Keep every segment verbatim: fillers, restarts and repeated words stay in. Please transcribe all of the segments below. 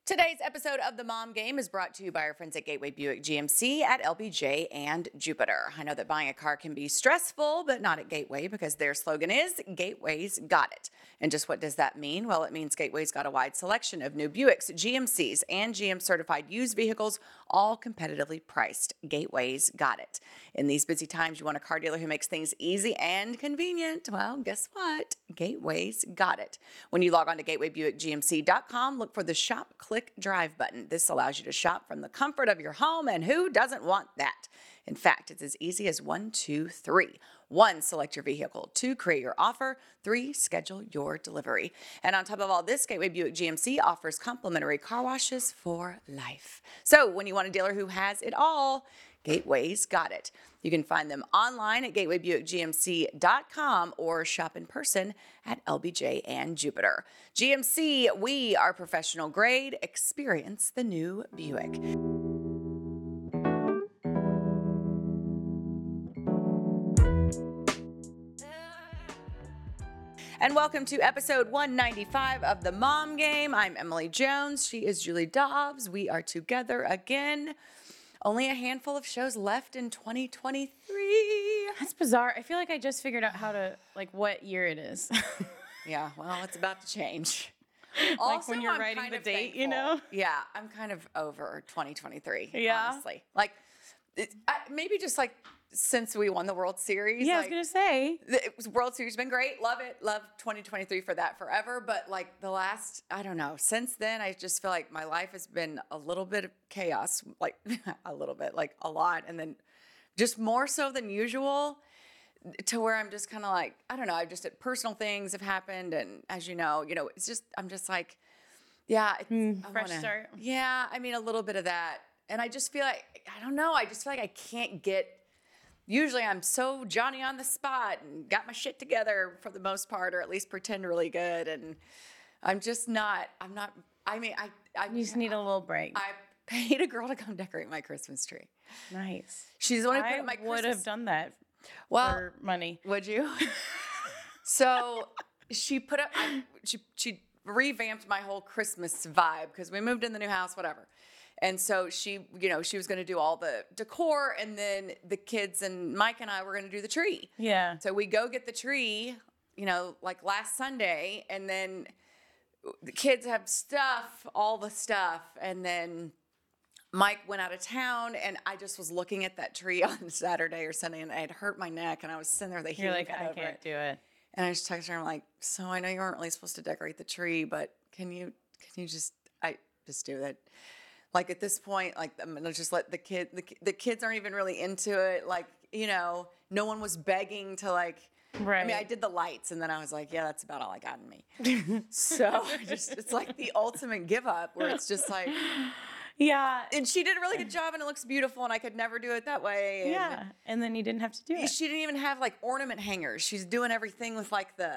Today's episode of The Mom Game is brought to you by our friends at Gateway Buick G M C at L B J and Jupiter. I know that buying a car can be stressful, but not at Gateway because their slogan is Gateway's Got It. And just what does that mean? Well, it means Gateway's got a wide selection of new Buicks, G M Cs, and G M certified used vehicles, all competitively priced. Gateway's got it. In these busy times, you want a car dealer who makes things easy and convenient. Well, guess what? Gateway's got it. When you log on to gateway buick G M C dot com, look for the Shop Click Drive button. This allows you to shop from the comfort of your home, and who doesn't want that? In fact, it's as easy as one, two, three. One, select your vehicle. Two, create your offer. Three, schedule your delivery. And on top of all this, Gateway Buick G M C offers complimentary car washes for life. So when you want a dealer who has it all, Gateway's got it. You can find them online at gateway buick G M C dot com or shop in person at L B J and Jupiter. G M C, we are professional grade. Experience the new Buick. And welcome to episode one ninety-five of The Mom Game. I'm Emily Jones. She is Julie Dobbs. We are together again. Only a handful of shows left in twenty twenty-three. That's bizarre. I feel like I just figured out how to, like, what year it is. Yeah, well, it's about to change. Like Also, when you're I'm writing kind the of date, you thankful. know? Yeah, I'm kind of over twenty twenty-three, Yeah? honestly. Like, it, I, maybe just like since we won the World Series. Yeah, like, I was going to say. The it was- World Series has been great. Love it. Love twenty twenty-three for that forever. But like the last, I don't know, since then, I just feel like my life has been a little bit of chaos, like a little bit, like a lot. And then just more so than usual to where I'm just kind of like, I don't know, I've just, personal things have happened. And as you know, you know, it's just, I'm just like, yeah. It's, Mm, I fresh wanna- start. Yeah. I mean, a little bit of that. And I just feel like, I don't know, I just feel like I can't get, usually I'm so Johnny on the spot and got my shit together for the most part, or at least pretend really good. And I'm just not, I'm not, I mean, I, I, You just need a little break. I paid a girl to come decorate my Christmas tree. Nice. She's the one who put I up my would Christmas. have done that Well, for money. would you? So she put up, I, she, she revamped my whole Christmas vibe because we moved in the new house, whatever. And so she, you know, she was going to do all the decor, and then the kids and Mike and I were going to do the tree. Yeah. So we go get the tree, you know, like last Sunday, and then the kids have stuff, all the stuff, and then Mike went out of town, and I just was looking at that tree on Saturday or Sunday, and I had hurt my neck, and I was sitting there with a You're healing like, pad I over can't it. do it. And I just texted her, I'm like, so I know you weren't really supposed to decorate the tree, but can you, can you just, I just do it. Like at this point, like I'm gonna just let the kid, the, the kids aren't even really into it. Like, you know, no one was begging to like, Right. I mean, I did the lights, and then I was like, yeah, that's about all I got in me. So I just, it's like the ultimate give up where it's just like, Yeah. and she did a really good job, and it looks beautiful, and I could never do it that way. And Yeah. And then you didn't have to do it. she didn't even have like ornament hangers. She's doing everything with like the,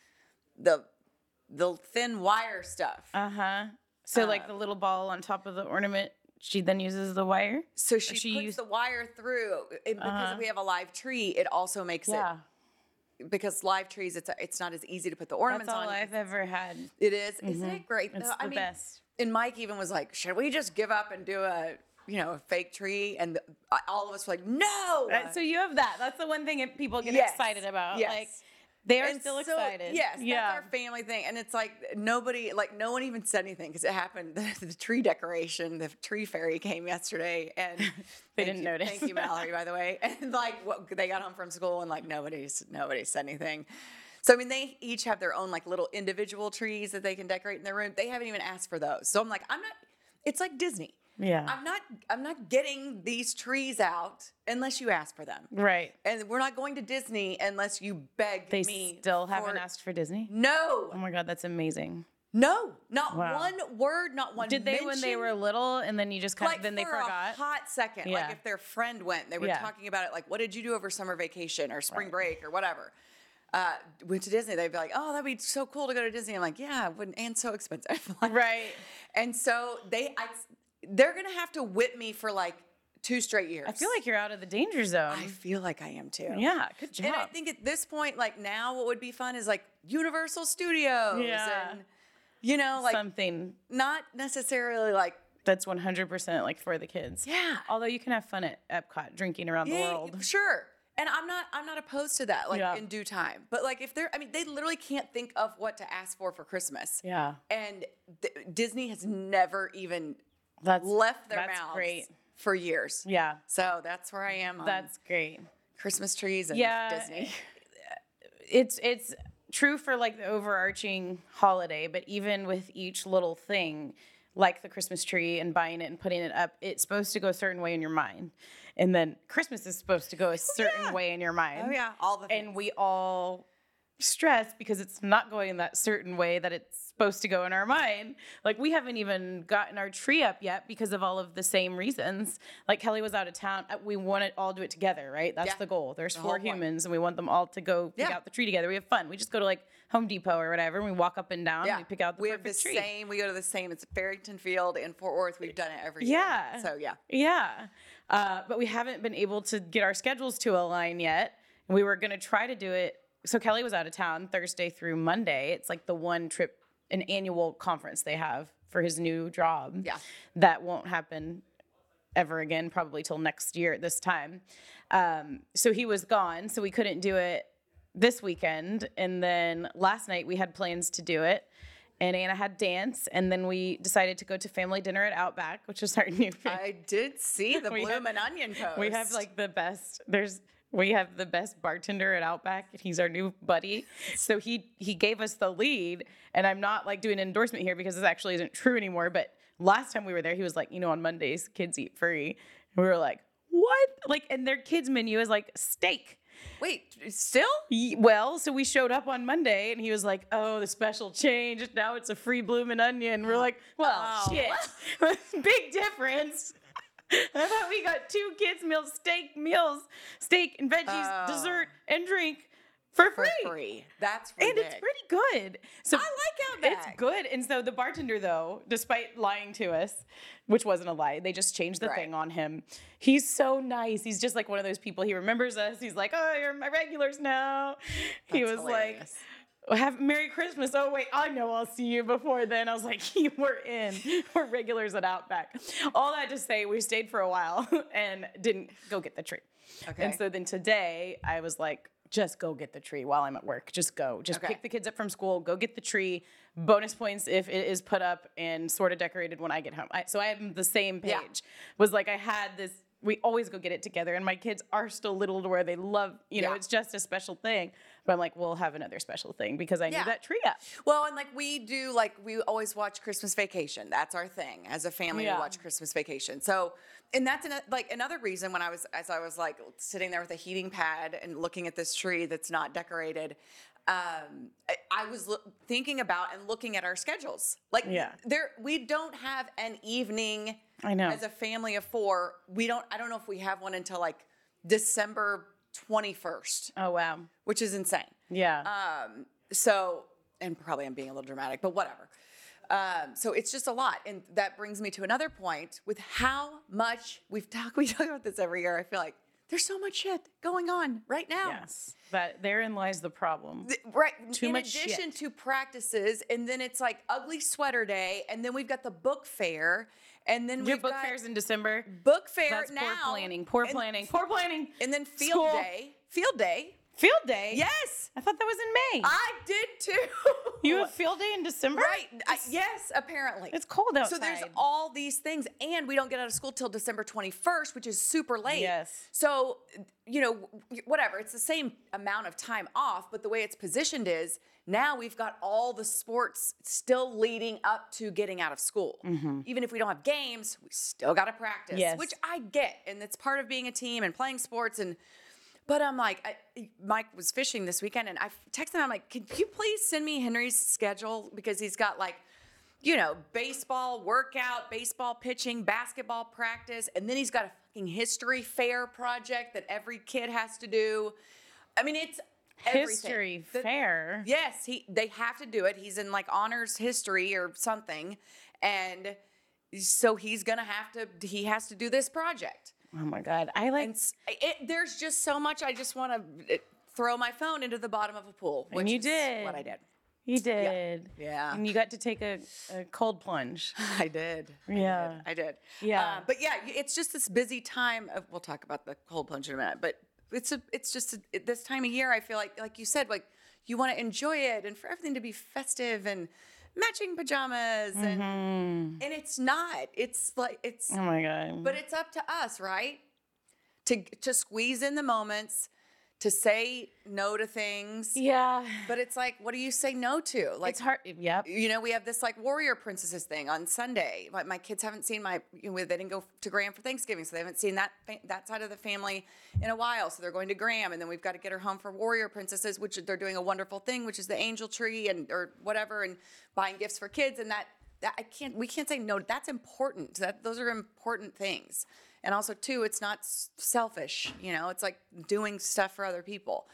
the, the thin wire stuff. Uh huh. So, Uh, like the little ball on top of the ornament, she then uses the wire? So she, she puts used- the wire through, and because Uh-huh. we have a live tree, it also makes Yeah. it, because live trees, it's it's not as easy to put the ornaments That's all on. I've ever had. It is, isn't it great? It's though? the I mean, best. And Mike even was like, "Should we just give up and do a, you know, a fake tree?" And the, all of us were like, "No." Uh, So you have that. That's the one thing that people get Yes. excited about. Yes. Like they are And still so- excited. Yes, Yeah. that's our family thing, and it's like nobody, like no one even said anything because it happened. The, the tree decoration, the tree fairy came yesterday, and They thank didn't you- notice. Thank you, Mallory, by the way. And like, what, they got home from school, and like nobody's nobody said anything. So I mean, they each have their own like little individual trees that they can decorate in their room. They haven't even asked for those. So I'm like, I'm not. It's like Disney. Yeah. I'm not. I'm not getting these trees out unless you ask for them. Right. And we're not going to Disney unless you beg They me. still haven't for- asked for Disney? No, Oh my God, that's amazing. no, not Wow. one word, not one. Did they when they mention. were little and then you just kind Like of, then they for forgot? a hot second, Yeah. like if their friend went, they were Yeah. talking about it. Like, what did you do over summer vacation or spring break or whatever? Uh, went to Disney. They'd be like, "Oh, that'd be so cool to go to Disney." I'm like, "Yeah, it wouldn't, and so expensive." Like, Right. And so they, I, they're gonna have to whip me for like two straight years. I feel like you're out of the danger zone. I feel like I am too. Yeah, good job. And I think at this point, like now, what would be fun is like Universal Studios Yeah. and You know, like something not necessarily like that's one hundred percent like for the kids. Yeah. Although you can have fun at Epcot drinking around yeah, the world. Sure. And I'm not I'm not opposed to that, like Yeah. in due time. But like if they're I mean, they literally can't think of what to ask for for Christmas. Yeah. And th- Disney has never even That's left their that's mouths great. for years. Yeah. So that's where I am on That's great. Christmas trees and Yeah. Disney. It's it's true for like the overarching holiday, but even with each little thing, like the Christmas tree and buying it and putting it up, it's supposed to go a certain way in your mind. And then Christmas is supposed to go a certain yeah. way in your mind. Oh yeah, all the things. And we all stress because it's not going in that certain way that it's supposed to go in our mind. Like we haven't even gotten our tree up yet because of all of the same reasons. Like Kelly was out of town. Uh, We want to all do it together, right? That's Yeah. the goal. There's The four whole point. humans and we want them all to go pick Yeah. out the tree together. We have fun. We just go to like Home Depot or whatever and we walk up and down yeah. and we pick out the we have perfect the tree. same. We go to the same. It's Farrington Field in Fort Worth. We've done it every year. Yeah. So yeah. Yeah. Uh, but we haven't been able to get our schedules to align yet. We were going to try to do it. So Kelly was out of town Thursday through Monday. It's like the one trip, an annual conference they have for his new job. Yeah. That won't happen ever again, probably till next year at this time. Um, so he was gone. So we couldn't do it this weekend. And then last night we had plans to do it. And Anna had dance, and then we decided to go to family dinner at Outback, which is our new favorite. I did see the We have- Bloomin' Onion post. We have like the best. There's we have the best bartender at Outback. And he's our new buddy. So he he gave us the lead, and I'm not like doing an endorsement here because this actually isn't true anymore. But last time we were there, he was like, you know, on Mondays kids eat free. And we were like, what? Like, and their kids menu is like steak. Wait, still? Ye- Well, so we showed up on Monday, and he was like, "Oh, the special change. Now it's a free bloomin' onion." We're like, "Well, Oh. shit, big difference." I thought we got two kids' meals, steak meals, steak and veggies, Oh. dessert and drink for For free. free. That's And ridiculous. it's pretty good. So I like Outback. It's good. And so the bartender, though, despite lying to us, which wasn't a lie, they just changed the Right. thing on him. He's so nice. He's just like one of those people. He remembers us. He's like, "Oh, you're my regulars now." he That's was hilarious. like, "Have Merry Christmas." Oh, wait, I know I'll see you before then. I was like, "You were in. We're regulars at Outback." All that to say, we stayed for a while and didn't go get the tree. Okay. And so then today, I was like, just go get the tree while I'm at work. Just go. Just Okay. pick the kids up from school. Go get the tree. Bonus points if it is put up and sort of decorated when I get home. I, so I am the same page. Yeah. Was like I had this. We always go get it together, and my kids are still little to where they love. You know, Yeah. it's just a special thing. But I'm like, we'll have another special thing because I Yeah. need that tree up. Well, and like we do, like we always watch Christmas Vacation. That's our thing as a family. Yeah. We watch Christmas Vacation. So, and that's an, like another reason when I was, as I was like sitting there with a heating pad and looking at this tree that's not decorated, um, I, I was lo- thinking about and looking at our schedules. Like, Yeah. there, we don't have an evening. I know. As a family of four, we don't. I don't know if we have one until like December twenty-first, Oh wow. which is insane. Yeah. Um, so, and probably I'm being a little dramatic, but whatever. Um, so it's just a lot. And that brings me to another point with how much we've talked, we talk about this every year. I feel like there's so much shit going on right now. yes. That therein lies the problem. Th- Right. Too in much addition shit. to practices, and then it's like ugly sweater day, and then we've got the book fair, and then Your we've book got fairs in December. book fair That's now. poor planning. Poor and- planning. Poor planning. And then field School. day. Field day. Field day. Yes. I thought that was in May. I did too. You have field day in December? Right. I, yes, apparently. It's cold outside. So there's all these things, and we don't get out of school till December twenty-first, which is super late. Yes. So, you know, w- whatever. It's the same amount of time off, but the way it's positioned is now we've got all the sports still leading up to getting out of school. Even if we don't have games, we still got to practice, Mm-hmm. Yes. which I get, and it's part of being a team and playing sports and. But I'm like, I, Mike was fishing this weekend, and I texted him. I'm like, can you please send me Henry's schedule because he's got like, you know, baseball workout, baseball pitching, basketball practice, and then he's got a fucking history fair project that every kid has to do. I mean, it's everything. history The- fair. Yes, he they have to do it. He's in like honors history or something, and so he's gonna have to. He has to do this project. Oh my God. I like And s- it, there's just so much. I just want to throw my phone into the bottom of a pool, which you is did. what I did. He did. Yeah. And you got to take a, a cold plunge. I did. Yeah. I did. I did. Yeah. Uh, but yeah, it's just this busy time of, we'll talk about the cold plunge in a minute, but it's a, it's just a, it- this time of year, I feel like, like you said, like you want to enjoy it and for everything to be festive and matching pajamas and, and it's not, it's like, it's, Oh my God. but it's up to us, right? To, to squeeze in the moments, to say no to things. yeah. But it's like, what do you say no to? Like, It's hard. Yep. you know, we have this like warrior princesses thing on Sunday. My, my kids haven't seen my, you know, they didn't go to Graham for Thanksgiving, so they haven't seen that fa- that side of the family in a while. So they're going to Graham, and then we've got to get her home for warrior princesses, which they're doing a wonderful thing, which is the angel tree and or whatever, and buying gifts for kids. And that that I can't, we can't say no. That's important. That those are important things. And also too, it's not s- selfish. You know, it's like doing stuff for other people.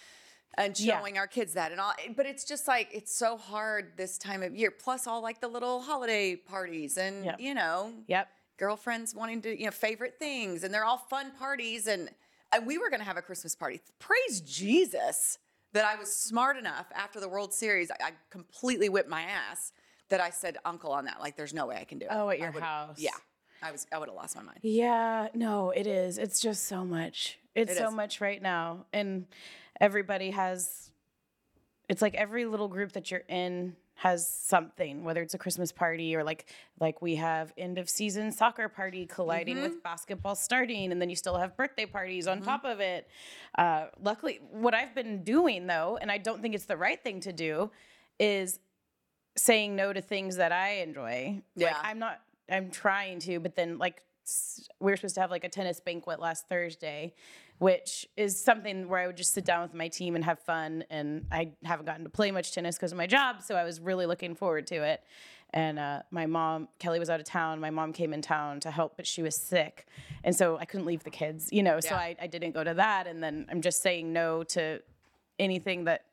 And Yeah. showing our kids that and all, but it's just like it's so hard this time of year. Plus, all like the little holiday parties and Yep. you know, Yep. girlfriends wanting to you know favorite things, and they're all fun parties. And and we were gonna have a Christmas party. Praise Jesus that I was smart enough after the World Series. I, I completely whipped my ass that I said uncle on that. Like, there's no way I can do it. Oh, at I your would've- house. Yeah, I was. I would have lost my mind. Yeah, no, it is. It's just so much. It's It so is. much right now. And everybody has, it's like every little group that you're in has something, whether it's a Christmas party or like like we have end of season soccer party colliding with basketball starting, and then you still have birthday parties on top of it. Uh, luckily, what I've been doing though, and I don't think it's the right thing to do, is saying no to things that I enjoy. Like Yeah. I'm not, I'm trying to, but then like s- we were supposed to have like a tennis banquet last Thursday, which is something where I would just sit down with my team and have fun. And I haven't gotten to play much tennis because of my job, so I was really looking forward to it. And uh, my mom, Kelly was out of town. My mom came in town to help, but she was sick, and so I couldn't leave the kids, you know. So Yeah. I, I didn't go to that. And then I'm just saying no to anything that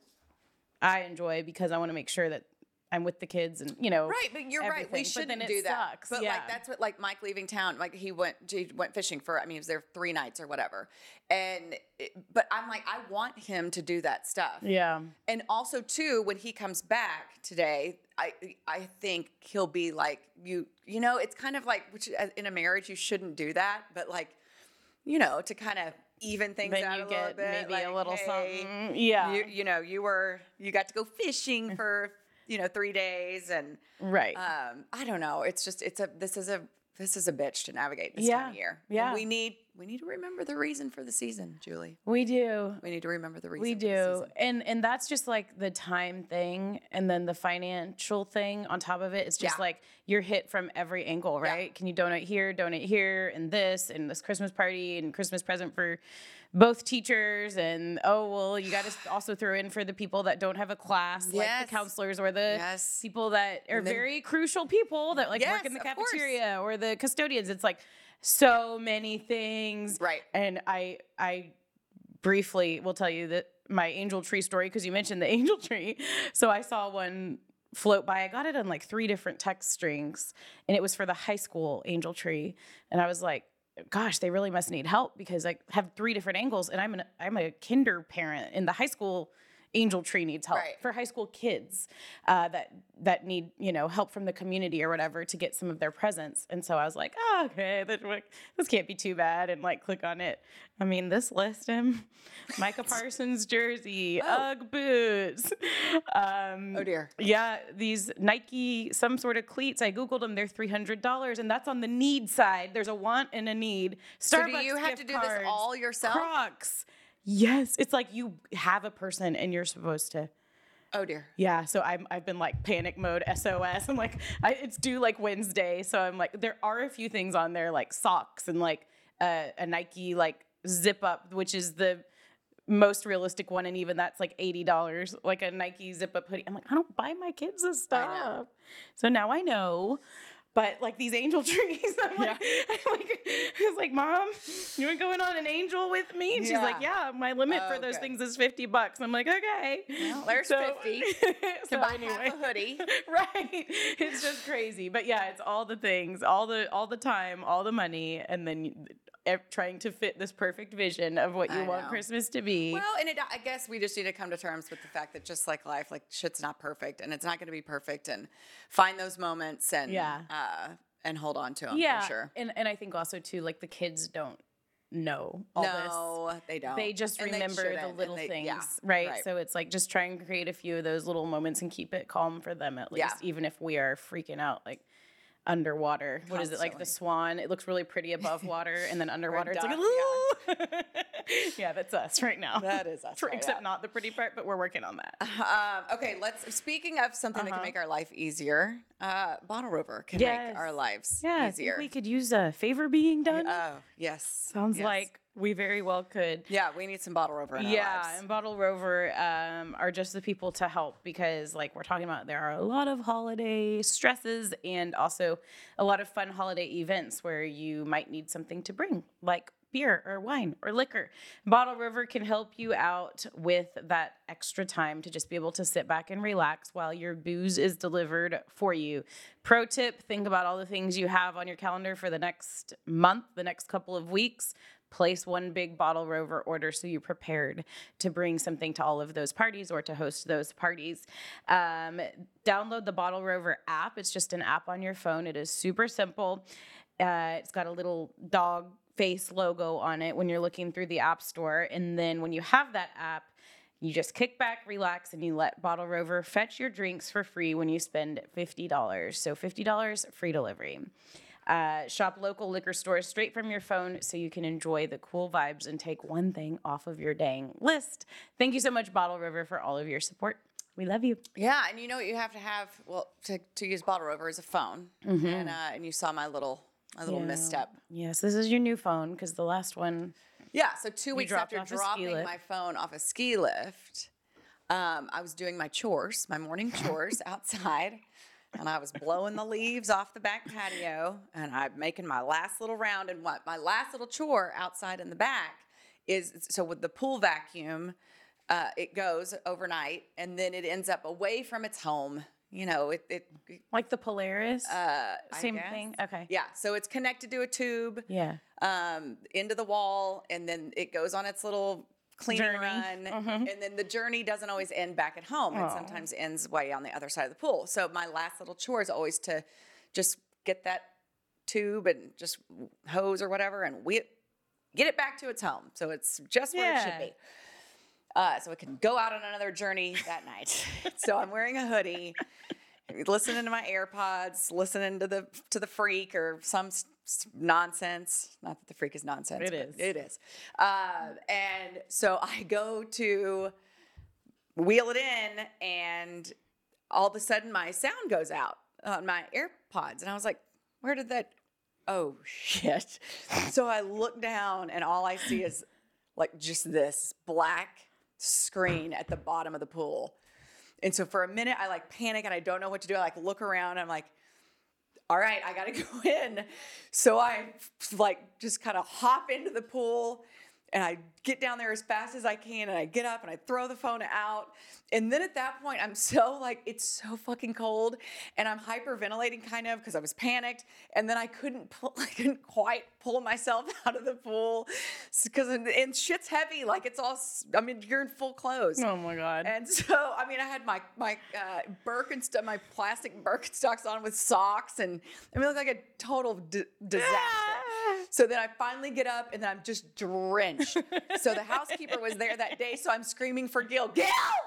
I enjoy because I want to make sure that I'm with the kids and, you know. Right, but you're right. We everything. But then shouldn't it do that. sucks, But yeah. like that's what like Mike leaving town. Like he went he went fishing for. I mean, he was there three nights or whatever. And it, but I'm like, I want him to do that stuff. Yeah. And also too, when he comes back today, I I think he'll be like you. You know, it's kind of like which uh, in a marriage you shouldn't do that, but like, you know, to kind of even things Then out you a little get bit. maybe like, a little hey, something. Yeah. You, you know, you were you got to go fishing for you know three days and. Right. Um, I don't know. It's just it's a this is a this is a bitch to navigate this Yeah, time of year. And yeah. we need we need to remember the reason for the season, Julie. we do. We need to remember the reason. We for the do. season. And and that's just like the time thing and then the financial thing on top of it. It's just Yeah. like you're hit from every angle, right? Can you donate here, donate here, and this, and this Christmas party and Christmas present for both teachers, and oh well, you got to also throw in for the people that don't have a class, like Yes. the counselors or the Yes. people that are And then- very crucial people that like Yes, work in the of course. cafeteria or the custodians. It's like so many things, Right. And I I briefly will tell you that my angel tree story, because you mentioned the angel tree. So I saw one float by. I got it on like three different text strings, and it was for the high school angel tree. And I was like, gosh, they really must need help because I have three different angles, and I'm an I'm a kinder parent, and the high school angel tree needs help Right. for high school kids uh, that that need you know help from the community or whatever to get some of their presents. And so I was like, oh, okay, this, this can't be too bad, and like click on it. I mean, this list him, Micah Parsons jersey, Oh. UGG boots. Um, Oh dear. yeah, these Nike, some sort of cleats. I Googled them. They're three hundred dollars, and that's on the need side. There's a want and a need. Starbucks So do you have gift to do this cards, all yourself? Crocs. Yes. It's like you have a person and you're supposed to. Oh dear. Yeah. So I'm, I've been like panic mode, S O S. I'm like, I, it's due like Wednesday. So I'm like, there are a few things on there like socks and like uh, a Nike like zip up, which is the most realistic one, and even that's like eighty dollars, like a Nike zip up hoodie. I'm like, I don't buy my kids this I know. stuff. So now I know. But like these angel trees, I'm like, I'm like, I was like, Mom, you want going on an angel with me? And she's like, Yeah. yeah, my limit for those Okay. things is fifty bucks. I'm like, okay. Well, there's So- fifty. so To buy anyway. half a hoodie. Right. It's just crazy. But yeah, it's all the things, all the all the time, all the money, and then e- trying to fit this perfect vision of what you I want know. Christmas to be. Well, and it, I guess we just need to come to terms with the fact that just like life, like shit's not perfect, and it's not going to be perfect, and find those moments and Yeah. uh, and hold on to them yeah. for sure. And, and I think also, too, like the kids don't know all this. No, they don't. They just And they remember shouldn't, the and little they- things, yeah, right? right. So it's like just try and create a few of those little moments and keep it calm for them at least, Yeah. even if we are freaking out like underwater. What is it, like the Constantly. swan? It looks really pretty above water, and then underwater it's like, duck, "Ooh." Yeah, that's us right now. That is us For- right Except now. not the pretty part, but we're working on that. Um, okay, let's. Speaking of something that Uh-huh. can make our life easier, uh, Bottle Rover can Yes. make our lives Yeah, I easier. think we could use a favor being done. Oh, yes. Sounds yes. like we very well could. Yeah, we need some Bottle Rover in our Yeah, lives. and Bottle Rover um, are just the people to help because, like we're talking about, there are a lot of holiday stresses and also a lot of fun holiday events where you might need something to bring, like beer or wine or liquor. Bottle Rover can help you out with that extra time to just be able to sit back and relax while your booze is delivered for you. Pro tip, think about all the things you have on your calendar for the next month, the next couple of weeks. Place one big Bottle Rover order so you're prepared to bring something to all of those parties or to host those parties. Um, download the Bottle Rover app. It's just an app on your phone. It is super simple. Uh, it's got a little dog face logo on it when you're looking through the app store. And then when you have that app, you just kick back, relax, and you let Bottle Rover fetch your drinks for free when you spend fifty dollars. So fifty dollars, free delivery. Uh, shop local liquor stores straight from your phone so you can enjoy the cool vibes and take one thing off of your dang list. Thank you so much, Bottle Rover, for all of your support. We love you. Yeah, and you know what you have to have, well, to, to use Bottle Rover is a phone. And uh, and you saw my little my little Yeah. misstep. Yes, this is your new phone because the last one. Yeah, so two weeks dropped after off a ski dropping lift. my phone off a ski lift, um, I was doing my chores, my morning chores outside, and I was blowing the leaves off the back patio, and I'm making my last little round. And what my last little chore outside in the back is, so with the pool vacuum, uh, it goes overnight, and then it ends up away from its home. You know, it, it Like the Polaris? uh, I Same guess. thing? Okay. Yeah, so it's connected to a tube Yeah. um, into the wall, and then it goes on its little cleaning Journey. run, Mhm. and then the journey doesn't always end back at home. It Aw. sometimes ends way on the other side of the pool. So my last little chore is always to just get that tube and just hose or whatever, and we get it back to its home. So it's just where it Yeah. should be. Uh, so it can go out on another journey that night. So I'm wearing a hoodie, listening to my AirPods, listening to the to the Freak or some s- s- nonsense. Not that the Freak is nonsense. It but is. It is. Uh, and so I go to wheel it in, and all of a sudden my sound goes out on my AirPods, and I was like, "Where did that? Oh shit!" So I look down, and all I see is like just this black screen at the bottom of the pool. And so for a minute, I like panic and I don't know what to do. I like look around and I'm like, all right, I got to go in. So I like just kind of hop into the pool and I get down there as fast as I can and I get up and I throw the phone out. And then at that point, I'm so like, it's so fucking cold and I'm hyperventilating kind of because I was panicked. And then I couldn't pull, I couldn't quite pull myself out of the pool because and shit's heavy. Like it's all, s- I mean, you're in full clothes. Oh my God. And so, I mean, I had my my uh, Birkenstock, my plastic Birkenstocks on with socks, and I mean, it looked like a total d- disaster. So then I finally get up, and then I'm just drenched. So the housekeeper was there that day, so I'm screaming for Gil, Gil,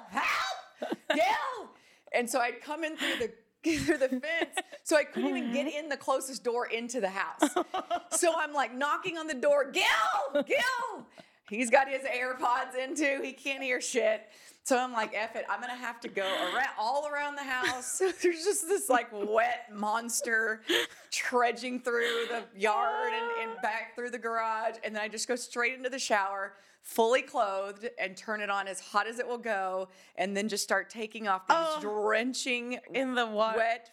help, Gil! And so I'd come in through the through the fence, so I couldn't even get in the closest door into the house. So I'm like knocking on the door, Gil, Gil! He's got his AirPods in too. He can't hear shit. So I'm like, F it. I'm going to have to go around, all around the house. There's just this like wet monster trudging through the yard and, and back through the garage. And then I just go straight into the shower, fully clothed, and turn it on as hot as it will go. And then just start taking off these Oh. drenching, In the water. wet,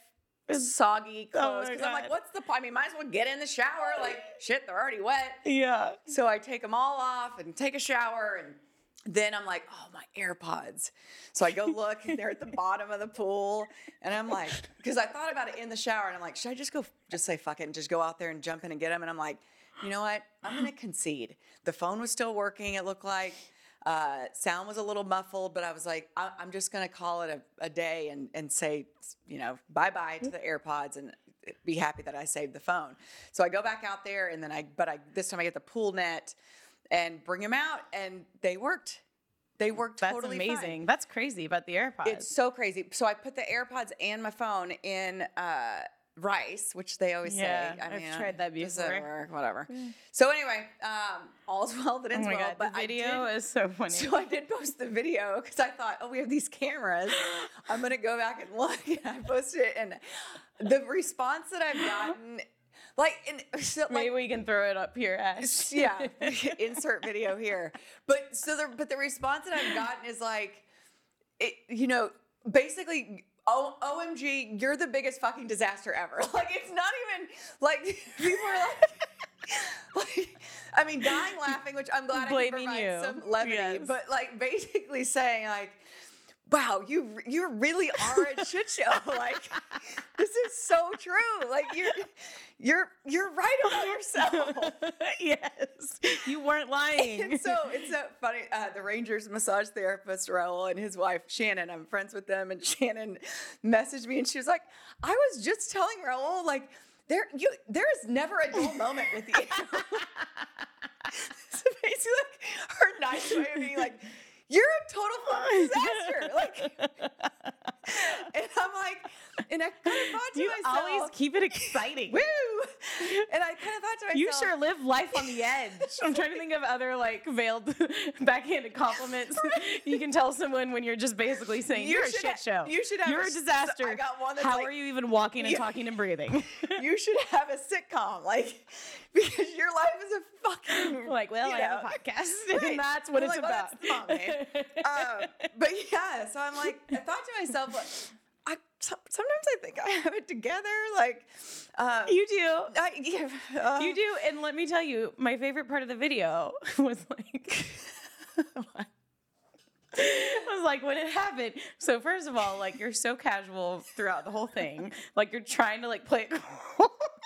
soggy Oh clothes. my Because I'm like, God. what's the point? I mean, might as well get in the shower. Like, shit, they're already wet. Yeah. So I take them all off and take a shower and then I'm like, oh, my AirPods. So I go look, and they're at the bottom of the pool. And I'm like, because I thought about it in the shower, and I'm like, should I just go, just say fuck it and just go out there and jump in and get them? And I'm like, you know what? I'm going to concede. The phone was still working, it looked like. Uh, sound was a little muffled, but I was like, I- I'm just going to call it a, a day and, and say, you know, bye-bye to the AirPods and be happy that I saved the phone. So I go back out there, and then I, but I, this time I get the pool net and bring them out, and they worked. They worked That's totally amazing. fine. That's crazy about the AirPods. It's so crazy. So I put the AirPods and my phone in uh, rice, which they always Yeah, say. I I've mean, tried that does it before. work? Whatever. So anyway, um, all's well that Oh ends my well. god, But the I video did- is so funny. So I did post the video because I thought, oh, we have these cameras. I'm gonna go back and look, and I posted it, and the response that I've gotten, like, and so, like, Maybe we can throw it up here, Ash. yeah, insert video here. But so the but the response that I've gotten is like, it, you know, basically, oh, O M G, you're the biggest fucking disaster ever. Like, it's not even like people are like. Like, I mean, dying laughing, which I'm glad Blaming I can you. provide some levity, Yes. but like basically saying like, wow, you you really are a shit show. Like, this is so true. Like, you're you're you're right about yourself. Yes, you weren't lying. And so it's so funny. Uh, the Rangers massage therapist Raul and his wife Shannon. I'm friends with them, and Shannon messaged me, and she was like, "I was just telling Raul like." There, you, there is never a dull moment with you. So basically, like, her nice way of being like, you're a total fucking disaster. Like, and I'm like, and I kind of thought to You myself, always keep it exciting. woo. And I kind of thought to myself, You sure live life on the edge. I'm trying to think of other like veiled backhanded compliments you can tell someone when you're just basically saying You you're a should shit ha- show. you should have You're a a s- disaster. I got one that's How like- are you even walking and You- talking and breathing? you should have a sitcom, like, because your life is a fucking Like, well, you I have a know. podcast, Right. and that's what I'm it's like, well, about. that's not me. um, but yeah, so I'm like, I thought to myself, like, I so- sometimes I think I have it together. Like, um, You do. I, yeah, uh, You do. And let me tell you, my favorite part of the video was like, was like when it happened. So first of all, like you're so casual throughout the whole thing. Like you're trying to like play it cool.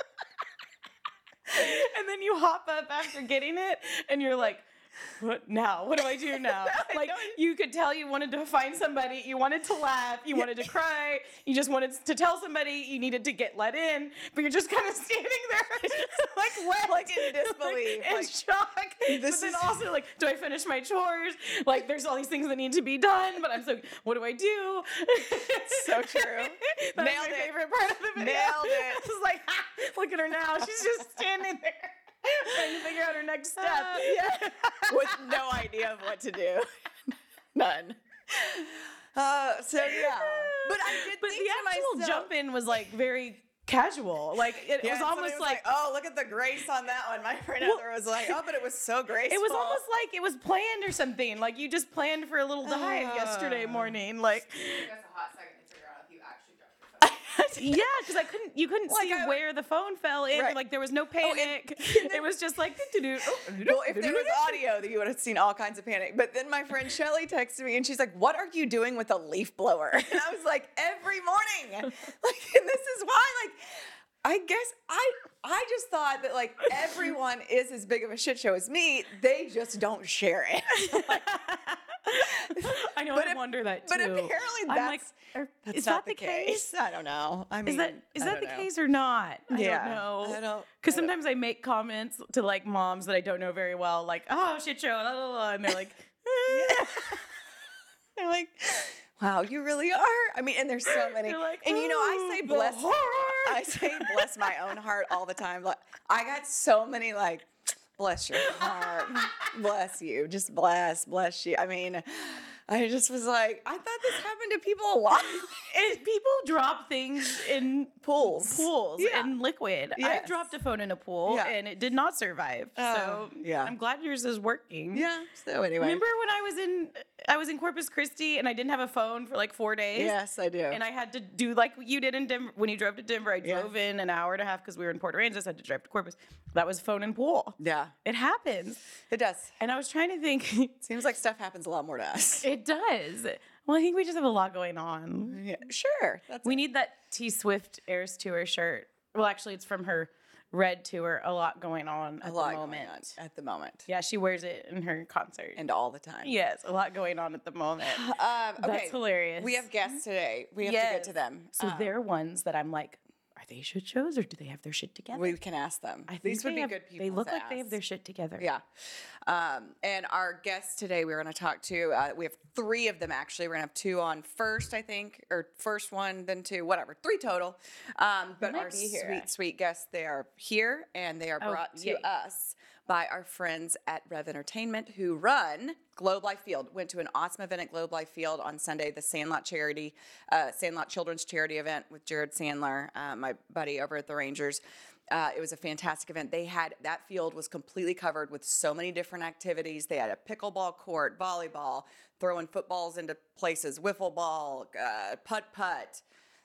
And then you hop up after getting it and you're like, what now? What do I do now? Like you could tell you wanted to find somebody, you wanted to laugh, you wanted to cry, you just wanted to tell somebody you needed to get let in, but you're just kind of standing there like what? Like in disbelief, in like, shock. this But then is- also like, do I finish my chores? Like there's all these things that need to be done, but I'm so what do I do? So true. That's Nailed my it. favorite part of the video. Nailed it. It's like, ah, look at her now. She's just standing there trying to figure out her next step. Uh, yeah. With no idea of what to do. None. Uh, so yeah, but I did But think the to actual myself, jump in was like very casual. Like it Yeah, was somebody almost was like, oh, look at the grace on that one. My friend Well, Heather was like, oh, but it was so graceful. it was almost like it was planned or something. Like you just planned for a little dive Uh. yesterday morning. Like That's a hot second to figure out if you actually dropped your phone. yeah, because I couldn't you couldn't Like see I- where the phone fell in. Right. Like there was no panic. it was just like doo-doo-doo. Well, if there was audio, then you would have seen all kinds of panic. But then my friend Shelly texted me, and she's like, "What are you doing with a leaf blower?" And I was like, "Every morning." Like, and this is why, like, I guess I I just thought that like everyone is as big of a shit show as me. They just don't share it. I know. But I ap- wonder that too. but apparently I'm that's- like, are- That's is not that the case? I don't know. I mean, Is that is I that don't the know. case or not? I Yeah, don't know. I don't- Because I don't- sometimes I make comments to like moms that I don't know very well, like, "Oh, shit show," blah, blah, blah, and they're like, eh. They're like, wow, you really are. I mean, and there's so many. They're like, and you know, I say "Oh, the bless. horror." I say bless my own heart all the time. Like, I got so many like, bless your heart, bless you, just bless, bless you. I mean, I just was like, I thought this happened to people a lot. It, people drop things in Pools. pools Yeah. in liquid. Yes. I've dropped a phone in a pool Yeah. and it did not survive. Oh, so yeah. I'm glad yours is working. Yeah. So anyway. Remember when I was in I was in Corpus Christi and I didn't have a phone for like four days? Yes, I do. And I had to do like you did in Denver when you drove to Denver. I Yeah. drove in an hour and a half because we were in Port Aransas. I had to drive to Corpus. That was phone and pool. yeah, It happens. it does. And I was trying to think. Seems like stuff happens a lot more to us. It does. Well, I think we just have a lot going on. Yeah, sure. That's We need that T Swift Airs Tour shirt. Well, actually, it's from her Red Tour. A lot going on at a lot the going moment. on at the moment. Yeah, she wears it in her concert. And all the time. Yes, a lot going on at the moment. Um, okay. That's hilarious. We have guests today. We have to get Yes. to them. So Um, they're ones that I'm like, are they shit shows or do they have their shit together? we can ask them. I think These would they be have- good people. They look to like they have ask. their shit together. Yeah. Um, and our guests today, we're going to talk to, uh, we have three of them actually. We're going to have two on first, I think, or first one, then two, whatever, three total. Um, but might our be here, sweet, actually. sweet guests, they are here and they are Oh, brought to yay. us by our friends at Rev Entertainment who run Globe Life Field. Went to an awesome event at Globe Life Field on Sunday, the Sandlot Charity, uh, Sandlot Children's Charity event with Jared Sandler, uh, my buddy over at the Rangers. Uh, it was a fantastic event. They had, that field was completely covered with so many different activities. They had a pickleball court, volleyball, throwing footballs into places, wiffle ball, uh, putt-putt,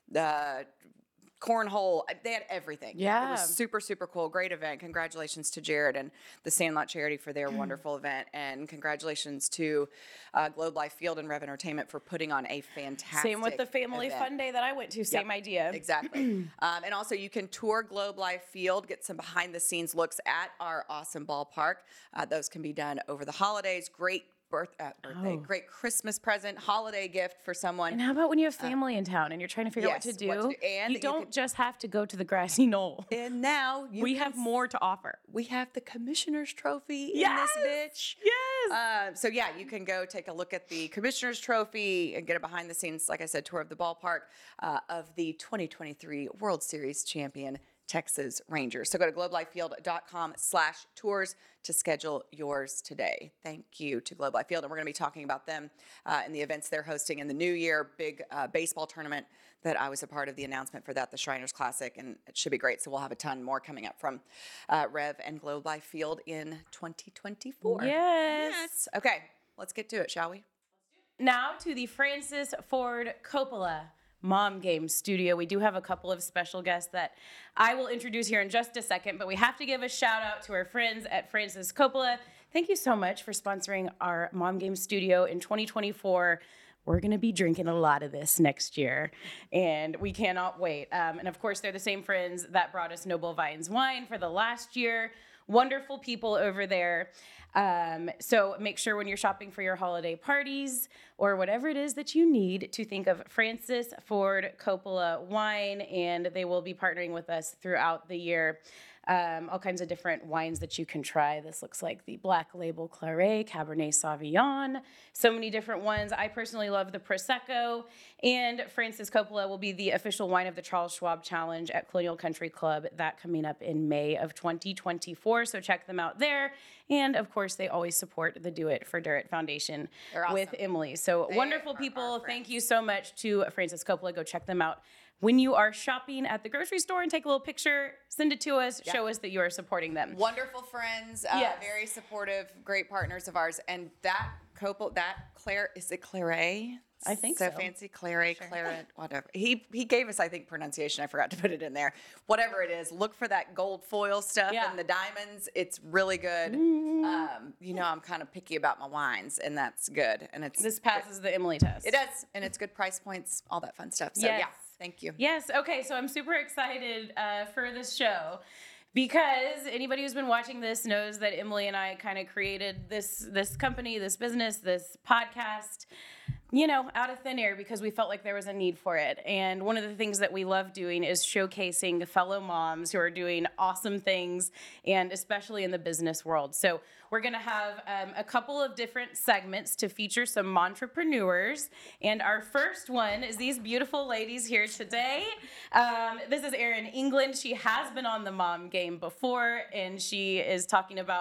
uh, cornhole. They had everything. It Yeah. was super, super cool. Great event. Congratulations to Jared and the Sandlot Charity for their wonderful event. And congratulations to uh, Globe Life Field and Rev Entertainment for putting on a fantastic Same with the family event. fun day that I went to. Same Yep, idea. Exactly. um, and also, you can tour Globe Life Field, get some behind the scenes looks at our awesome ballpark. Uh, those can be done over the holidays. Great birth, uh, birthday, Oh. great Christmas present, holiday gift for someone. And how about when you have family in town and you're trying to figure out yes, what to do? what to do. And you you don't could- just have to go to the grassy knoll. And now you We can have more to offer. We have the commissioner's trophy Yes! in this bitch. Yes. Uh, so yeah, you can go take a look at the commissioner's trophy and get a behind the scenes, like I said, tour of the ballpark uh, of the twenty twenty-three World Series champion Texas Rangers. So go to globelifefield.com slash tours to schedule yours today. Thank you to Globe Life Field. And we're going to be talking about them uh, and the events they're hosting in the new year, big uh, baseball tournament that I was a part of the announcement for that, the Shriners Classic, and it should be great. So we'll have a ton more coming up from uh, Rev and Globe Life Field in twenty twenty-four. Yes. Yes. Okay, let's get to it, shall we? Now to the Francis Ford Coppola Mom Game Studio. We do have a couple of special guests that I will introduce here in just a second, but we have to give a shout out to our friends at Francis Coppola. Thank you so much for sponsoring our Mom Game Studio in twenty twenty-four. We're going to be drinking a lot of this next year, and we cannot wait. Um, and of course, they're the same friends that brought us Noble Vines wine for the last year. Wonderful people over there. Um, so make sure when you're shopping for your holiday parties or whatever it is that you need to think of Francis Ford Coppola wine, and they will be partnering with us throughout the year. Um, all kinds of different wines that you can try. This looks like the Black Label Claret, Cabernet Sauvignon, so many different ones. I personally love the Prosecco, and Francis Coppola will be the official wine of the Charles Schwab Challenge at Colonial Country Club, that coming up in May of twenty twenty-four, so check them out there. And of course, they always support the Do It for Durrett Foundation They're awesome. with Emily. So They wonderful are people. our Thank friends. you so much to Francis Coppola. Go check them out. When you are shopping at the grocery store and take a little picture, send it to us, show us that you are supporting them. Wonderful friends, uh, Yes. very supportive, great partners of ours. And that Coppola, that Claire, is it Claret? I think so. so. fancy Claret, Claret, whatever. He he gave us, I think, pronunciation. I forgot to put it in there. Whatever it is, look for that gold foil stuff Yeah. and the diamonds. It's really good. Um, you know, I'm kind of picky about my wines, and that's good. And it's This passes the Emily test. it does, and it's good price points, all that fun stuff. So Yes. yeah, thank you. Yes. Okay. So I'm super excited uh, for this show because anybody who's been watching this knows that Emily and I kind of created this this company, this business, this podcast, you know, out of thin air because we felt like there was a need for it. And one of the things that we love doing is showcasing fellow moms who are doing awesome things, and especially in the business world. So we're going to have um, a couple of different segments to feature some entrepreneurs. And our first one is these beautiful ladies here today. Um, this is Erin England. She has been on the Mom Game before, and she is talking about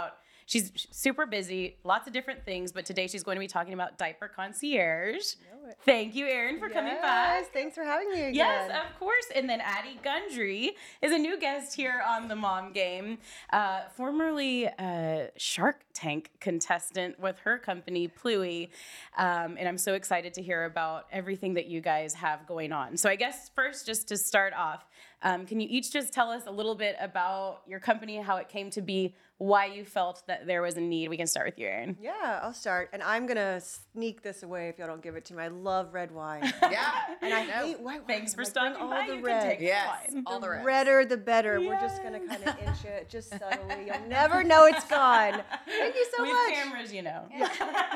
She's super busy, lots of different things, but today she's going to be talking about diaper concierge. Thank you, Erin, for yes, coming by. Thanks for having me again. Yes, of course. And then Addie Gundry is a new guest here on the Mom Game, uh, formerly a Shark Tank contestant with her company, Pluie. Um, and I'm so excited to hear about everything that you guys have going on. So I guess first, just to start off, um, can you each just tell us a little bit about your company, how it came to be, why you felt that there was a need? We can start with you, Erin. Yeah, I'll start. And I'm going to sneak this away if y'all don't give it to me. I love red wine. Yeah. And I No. hate white wine. Thanks for Like, stopping bring by. all the You red. can take Yes, wine. all the rest. Redder the better. We're just going to kind of inch it just subtly. You'll never know it's gone. Thank you so With much. cameras, you know. Good.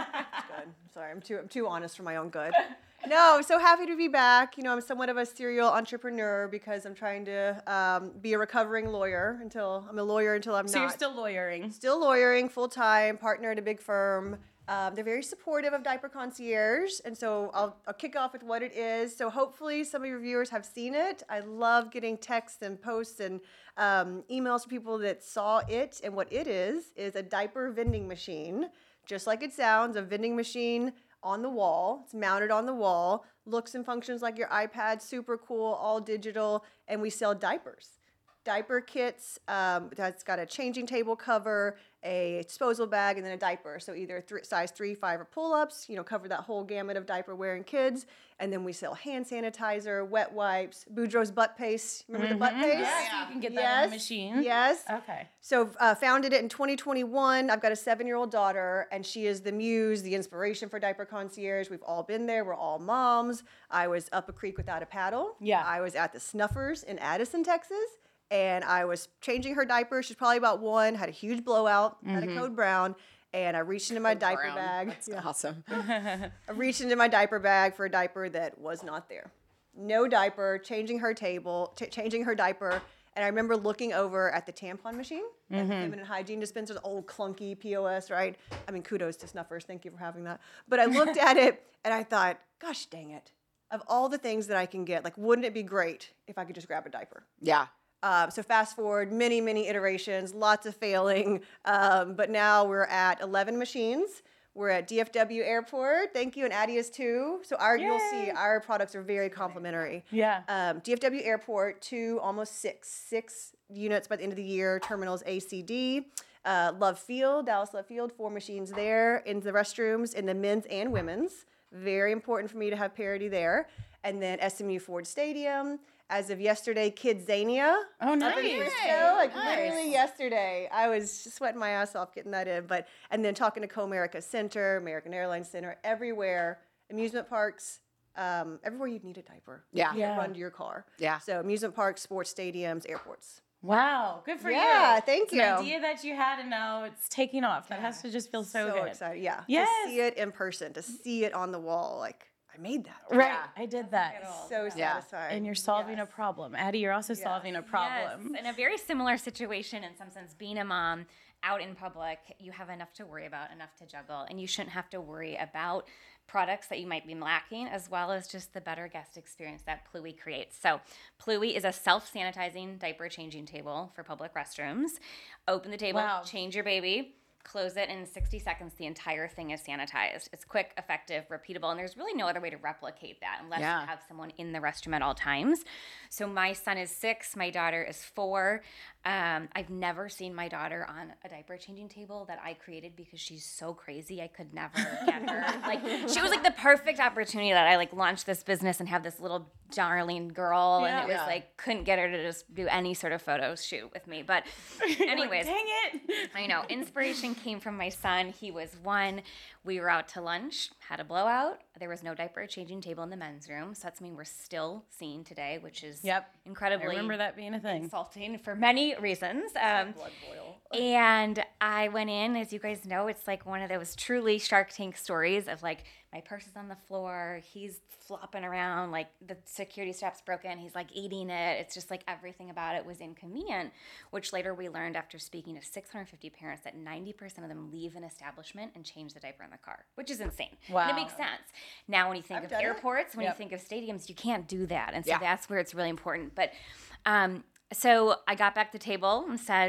Sorry, I'm too I'm too honest for my own good. No, I'm so happy to be back. You know, I'm somewhat of a serial entrepreneur because I'm trying to um, be a recovering lawyer until I'm a lawyer until I'm So not. you're still lawyering. Still lawyering full time, partner at a big firm. Um, they're very supportive of Diaper Concierge, and so I'll, I'll kick off with what it is. So hopefully some of your viewers have seen it. I love getting texts and posts and um, emails from people that saw it, and what it is is a diaper vending machine, just like it sounds, a vending machine on the wall. It's mounted on the wall, looks and functions like your iPad, super cool, all digital, and we sell diapers. Diaper kits, um, that's got a changing table cover, a disposal bag, and then a diaper. So either th- size three, five, or pull-ups, you know, cover that whole gamut of diaper wearing kids. And then we sell hand sanitizer, wet wipes, Boudreaux's butt paste. Remember the butt paste? Yeah, so you can get that yes. in the machine. Yes. Okay. So uh, founded it in twenty twenty-one. I've got a seven-year-old daughter, and she is the muse, the inspiration for Diaper Concierge. We've all been there. We're all moms. I was up a creek without a paddle. Yeah. I was at the Snuffers in Addison, Texas. And I was changing her diaper. She's probably about one, had a huge blowout, had a code brown, and I reached into my diaper Brown. bag. That's Yeah. awesome. I reached into my diaper bag for a diaper that was not there. No diaper, changing her table, t- changing her diaper. And I remember looking over at the tampon machine, at the feminine hygiene dispenser, the old clunky P O S, right? I mean, kudos to Snuffers. Thank you for having that. But I looked at it and I thought, gosh dang it. Of all the things that I can get, like, wouldn't it be great if I could just grab a diaper? Yeah. Um, so fast forward, many, many iterations, lots of failing, um, but now we're at eleven machines. We're at D F W Airport. Thank you, and Addie is too. So our, you'll see our products are very complementary. Yeah. Um, D F W Airport, two, almost six, six units by the end of the year. Terminals A C D. Uh, Love Field, Dallas Love Field, four machines there in the restrooms in the men's and women's. Very important for me to have parity there. And then S M U Ford Stadium. As of yesterday, Kidzania. Oh, nice. Up in Frisco, like Nice. literally yesterday. I was sweating my ass off getting that in. But and then talking to Comerica Center, American Airlines Center, everywhere, amusement parks, um, everywhere you'd need a diaper. Yeah. You Yeah. can't run to your car. Yeah. So amusement parks, sports stadiums, airports. Wow. Good for you. Yeah, thank it's you. An idea that you had and now it's taking off. That has to just feel so, good. excited. Yeah. Yes. To see it in person, to see it on the wall, like I made that. Right. Yeah. I did that. So Yeah. satisfying. And you're solving Yes. a problem. Addie, you're also solving a problem. Yes, in a very similar situation in some sense, being a mom out in public, you have enough to worry about, enough to juggle, and you shouldn't have to worry about products that you might be lacking, as well as just the better guest experience that Pluie creates. So Pluie is a self-sanitizing diaper changing table for public restrooms. Open the table, Wow. change your baby, close it, and in sixty seconds, the entire thing is sanitized. It's quick, effective, repeatable, and there's really no other way to replicate that unless Yeah. you have someone in the restroom at all times. So my son is six, my daughter is four. Um, I've never seen my daughter on a diaper changing table that I created because she's so crazy. I could never get her. Like, she was like the perfect opportunity that I like launched this business and have this little darling girl, Yeah. and it was Yeah. like couldn't get her to just do any sort of photo shoot with me. But anyways, Dang it. I know. Inspiration came from my son. He was one. We were out to lunch, had a blowout. There was no diaper changing table in the men's room. So that's something we're still seeing today, which is Yep. I incredibly remember that being a thing. insulting for many reasons. Um, Blood boil. and I went in, as you guys know, it's like one of those truly Shark Tank stories of like, my purse is on the floor, he's flopping around, like the security strap's broken, he's like eating it. It's just like everything about it was inconvenient, which later we learned after speaking to six hundred fifty parents that ninety percent of them leave an establishment and change the diaper in the car, which is insane. Wow. And it makes sense. Now, when you think I've of done it. airports, when Yep. you think of stadiums, you can't do that. And so Yeah. that's where it's really important. But um, so I got back to the table and said,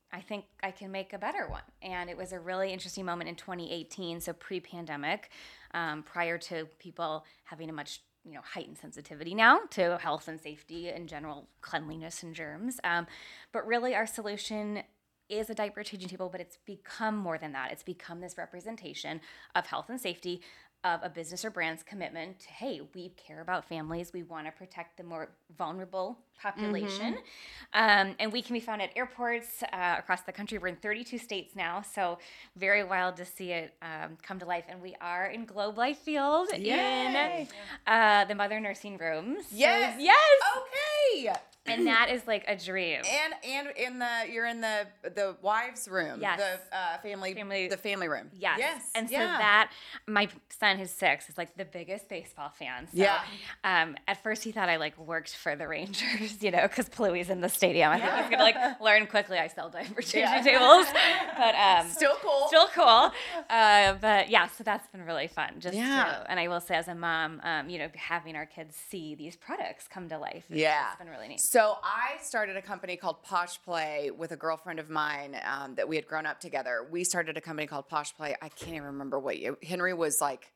I think I can make a better one. And it was a really interesting moment in twenty eighteen, so pre-pandemic, um, prior to people having a much you know heightened sensitivity now to health and safety and general cleanliness and germs. Um, but really, our solution is a diaper changing table, but it's become more than that. It's become this representation of health and safety, of a business or brand's commitment to, hey, we care about families. We want to protect the more vulnerable population. Mm-hmm. Um, and we can be found at airports uh, across the country. We're in thirty-two states now, so very wild to see it um, come to life. And we are in Globe Life Field Yay. in uh, the mother nursing rooms. Yes. So, yes. Okay. And that is like a dream. And and in the you're in the the wives' room. Yes. The uh, family, Family- the family room. Yes. Yes. And so yeah. that, my son, who's six, is like the biggest baseball fan. So, Yeah. Um, at first he thought I like worked for the Rangers, you know, because Pluie's in the stadium. I think he's gonna like learn quickly I sell diaper changing Yeah. tables. But um, Still cool. Still cool. Uh, but yeah, so that's been really fun. Just Yeah. to, and I will say as a mom, um, you know, having our kids see these products come to life. It's, Yeah. It's been really neat. So I started a company called Posh Play with a girlfriend of mine um, that we had grown up together. We started a company called Posh Play. I can't even remember what year. Henry was like,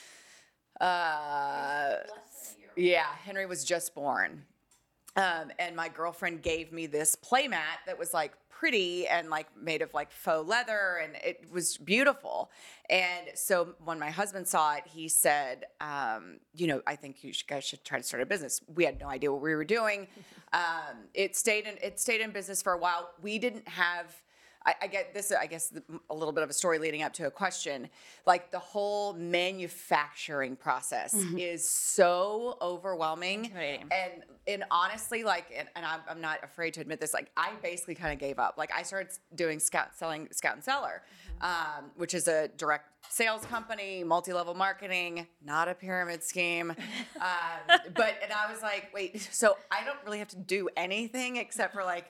uh, yeah, Henry was just born. Um, and my girlfriend gave me this playmat that was like pretty and like made of like faux leather, and it was beautiful. And so when my husband saw it, he said, um, you know, I think you guys should try to start a business. We had no idea what we were doing. Um, it stayed in it stayed in business for a while. We didn't have. I, I get this, I guess, a little bit of a story leading up to a question. Like the whole manufacturing process mm-hmm. is so overwhelming. Intimidating. And and honestly, like, and, and I'm, I'm not afraid to admit this, like, I basically kind of gave up. Like, I started doing Scout, selling Scout and Seller, mm-hmm. um, which is a direct sales company, multi-level marketing, not a pyramid scheme. um, but, and I was like, wait, so I don't really have to do anything except for, like,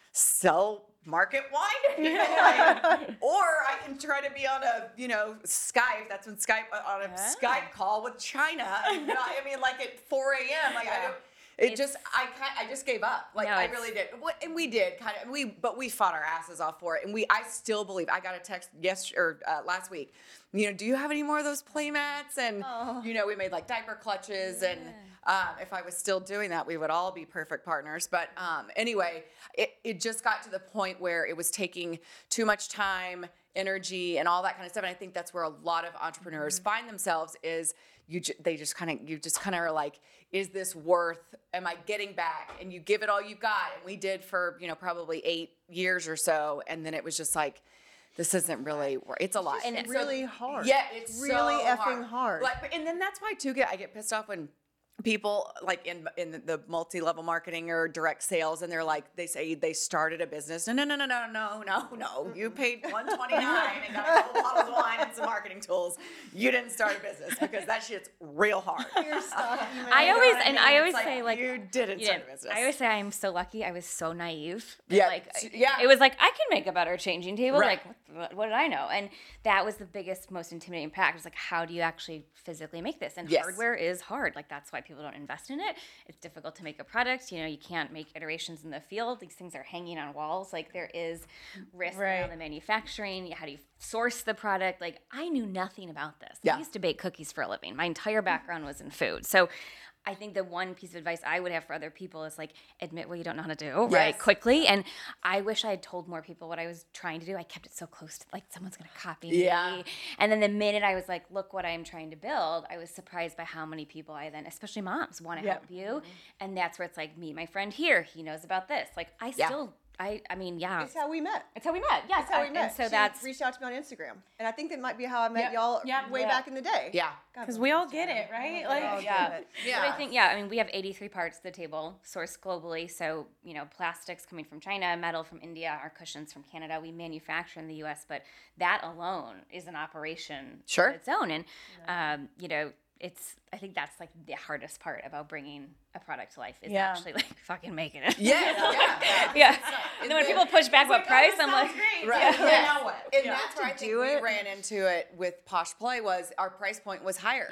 sell market wine, you know, like, or I can try to be on a, you know, Skype. That's when Skype on a Yeah. Skype call with China. And not, I mean, like at four a.m. Like I don't. It It's- just I kind I just gave up. Like No, I it's- really did. What and we did kind of we but we fought our asses off for it. And we I still believe I got a text yes or uh, last week. You know, do you have any more of those playmats? And Oh. you know, we made like diaper clutches and. Um, if I was still doing that, we would all be perfect partners. But um, anyway, it, it just got to the point where it was taking too much time, energy, and all that kind of stuff. And I think that's where a lot of entrepreneurs mm-hmm. find themselves is you. Ju- they just kind of you just kind of are like, is this worth? Am I getting back? And you give it all you got. And we did for you know probably eight years or so, and then it was just like. This isn't really work. It's a lot. And it's really hard. Yeah, it's really so effing hard. Like, and then that's why too. Get I get pissed off when people like in in the multi-level marketing or direct sales, and they're like, they say they started a business. No, no, no, no, no, no, no, no. You paid one twenty-nine and got a couple bottles of wine and some marketing tools. You didn't start a business because that shit's real hard. You're stuck, man. I You know always what and mean? I always It's say like you didn't you start didn't. a business. I always say I'm so lucky. I was so naive. And, Yeah, like t- yeah. It was like I can make a better changing table. Right. Like what, what did I know? And that was the biggest, most intimidating fact. It was like, how do you actually physically make this? And Yes. hardware is hard. Like that's why people don't invest in it. It's difficult to make a product. You know, you can't make iterations in the field. These things are hanging on walls. Like there is risk Right. around the manufacturing. How do you source the product? Like I knew nothing about this. Yeah. I used to bake cookies for a living. My entire background was in food. So I think the one piece of advice I would have for other people is like admit what you don't know how to do, right? Yes. Quickly. And I wish I had told more people what I was trying to do. I kept it so close to like someone's gonna copy Yeah. me. And then the minute I was like, look what I'm trying to build, I was surprised by how many people I then, especially moms, want to Yep. help you. And that's where it's like, meet my friend here. He knows about this. Like I Yeah. still I I mean, yeah. It's how we met. It's how we met. Yes. That's how we I- met. And so She that's reached out to me on Instagram, and I think that might be how I met Yep. y'all Yep. way Yeah. back in the day. Yeah. God Because bless we all Instagram. get it, right? We all Like, get yeah. it. Yeah. But I think, yeah, I mean, we have eighty-three parts to the table, sourced globally. So, you know, plastics coming from China, metal from India, our cushions from Canada. We manufacture in the U S, but that alone is an operation Sure. of its own. And, um, you know, it's, I think that's like the hardest part about bringing a product to life is Yeah. actually like fucking making it. Yeah, yeah. yeah. And then when people push back what price, I'm like, Right. Yeah. Yeah. Now what? And Yeah. that's where I think do we it. ran into it with Posh Play was our price point was higher.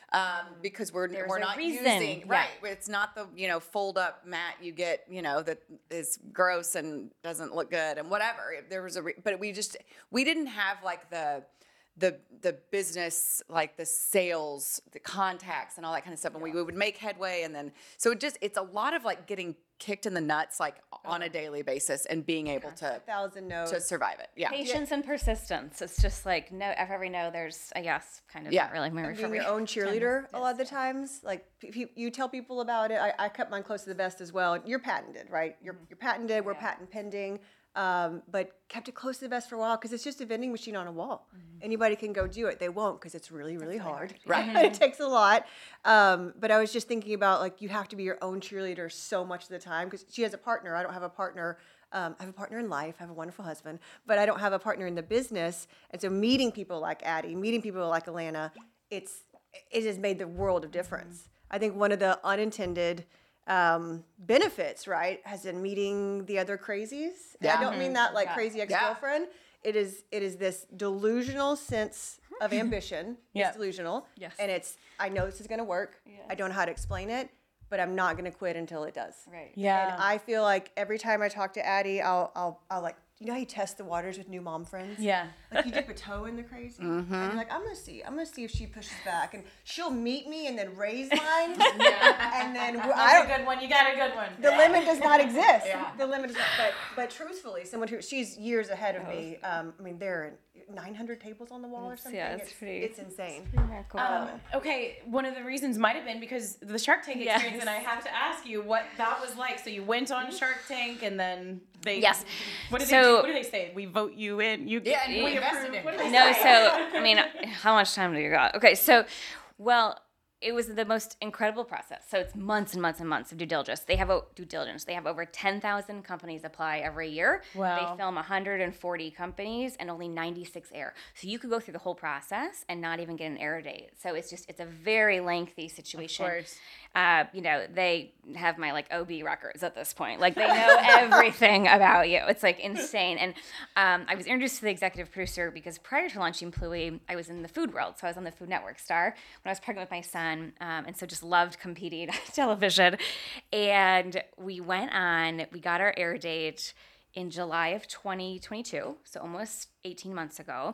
um, because we're There's we're a not reason. using Yeah. right. It's not the you know fold up mat you get you know that is gross and doesn't look good and whatever. There was a re- but we just we didn't have like the the the business like the sales the contacts and all that kind of stuff and we, we would make headway and then so it just it's a lot of like getting kicked in the nuts like on a daily basis and being able to Thousand no's. to survive it. Yeah. Patience and persistence. It's just like no, for every no, there's a yes. Kind of Yeah. not really. Maybe And for being every your own cheerleader a yes, lot of the times. Like if you, you tell people about it. I, I kept mine close to the vest as well. You're patented, right? You're, you're patented. We're patent pending. Um, but kept it close to the vest for a while because it's just a vending machine on a wall. Anybody can go do it. They won't because it's really, really hard. Right. it takes a lot. Um, but I was just thinking about like you have to be your own cheerleader so much of the time because she has a partner. I don't have a partner. Um, I have a partner in life. I have a wonderful husband, but I don't have a partner in the business. And so meeting people like Addie, meeting people like Alana, it's it has made the world of difference. I think one of the unintended um, benefits, right, has been meeting the other crazies. And I Yeah. don't mean that like Yeah. crazy ex-girlfriend. It is it is this delusional sense of ambition. Yeah. It's delusional. Yes. And it's I know this is going to work. I don't know how to explain it, but I'm not going to quit until it does. Right. Yeah. And I feel like every time I talk to Addie, I'll I'll I'll like you know how you test the waters with new mom friends? Yeah. Like you dip a toe in the crazy, and you're like, I'm gonna see, I'm gonna see if she pushes back, and she'll meet me and then raise mine, and then we're- I don't. good one. You got a good one. The limit does not exist. The limit is not. But but truthfully, someone who she's years ahead of me. Um, I mean, there are nine hundred tables on the wall or something. yeah, it's it's, pretty- it's insane. Remarkable. Um, okay, one of the reasons might have been because the Shark Tank Yes. experience, and I have to ask you what that was like. So you went on Shark Tank, and then they Yes. What did So- they do? What do they say? We vote you in. You Yeah, and we we invested approve. in What you. do they No, say? so I mean, how much time do you got? Okay, so well, it was the most incredible process. So it's months and months and months of due diligence. They have a due diligence. They have over ten thousand companies apply every year. Wow. They film one hundred forty companies and only ninety-six air. So you could go through the whole process and not even get an air date. So it's just it's a very lengthy situation. Of course. Uh, you know, they have my like O B records at this point. Like they know everything about you. It's like insane. And um, I was introduced to the executive producer because prior to launching Pluie, I was in the food world. So I was on the Food Network Star when I was pregnant with my son. Um, and so just loved competing on television. And we went on, we got our air date in July of twenty twenty-two. So almost eighteen months ago.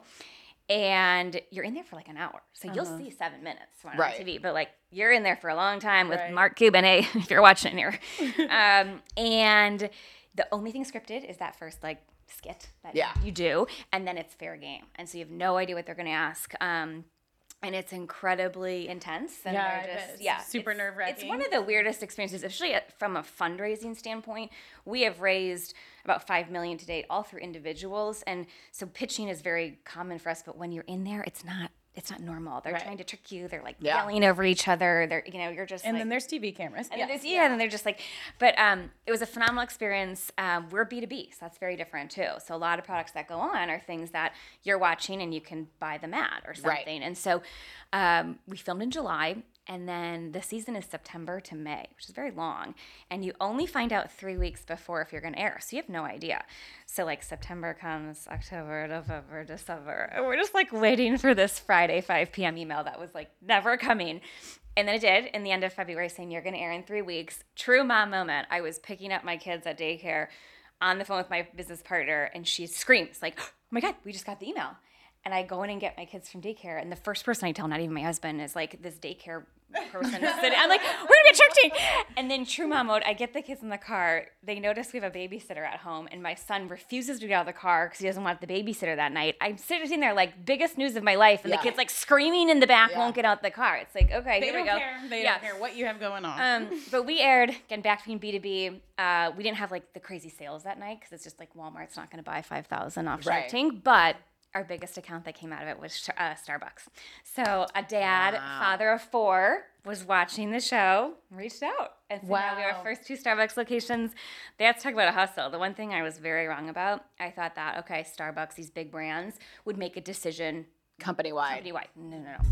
And you're in there for like an hour. So you'll see seven minutes when Right. on T V, but like you're in there for a long time with Right. Mark Cuban, eh, if you're watching here. um, and the only thing scripted is that first like skit that Yeah. you do, and then it's fair game. And so you have no idea what they're going to ask. Um, and it's incredibly intense. And Yeah, I they're bet. just, It's yeah, super it's- It's nerve-wracking. one of the weirdest experiences, especially from a fundraising standpoint. We have raised about five million to date, all through individuals, and so pitching is very common for us. But when you're in there, it's not. It's not normal. They're Right. trying to trick you. They're like Yeah. yelling over each other. They're, you know, you're just And like, then there's T V cameras. and Yeah. there's, yeah, and they're just like, but um, it was a phenomenal experience. Um, we're B two B, so that's very different too. So a lot of products that go on are things that you're watching and you can buy them at or something. Right. And so um, we filmed in July, and then the season is September to May, which is very long. And you only find out three weeks before if you're going to air, so you have no idea. So like September comes, October, November, December, and we're just like waiting for this Friday five p.m. email that was like never coming. And then it did in the end of February saying you're going to air in three weeks. True mom moment. I was picking up my kids at daycare on the phone with my business partner, and she screams like, oh my God, we just got the email. And I go in and get my kids from daycare, and the first person I tell, not even my husband, is like this daycare person sitting. I'm like, we're gonna be at Shark Tank. And then true mom mode, I get the kids in the car. They notice we have a babysitter at home, and my son refuses to get out of the car because he doesn't want the babysitter that night. I'm sitting there like biggest news of my life, and Yeah. the kid's like screaming in the back, Yeah. won't get out the car. It's like, okay, They here don't we go. care. They Yeah. don't care what you have going on. Um, but we aired, again, back to being B two B. Uh, we didn't have like the crazy sales that night because it's just like Walmart's not going to buy five thousand off Shark Right. Tank. But our biggest account that came out of it was uh, Starbucks. So a dad, Wow. father of four, was watching the show, reached out. And so now we have Wow. our first two Starbucks locations. They have to talk about a hustle. The one thing I was very wrong about, I thought that, okay, Starbucks, these big brands, would make a decision Company wide. company-wide. No, no, no.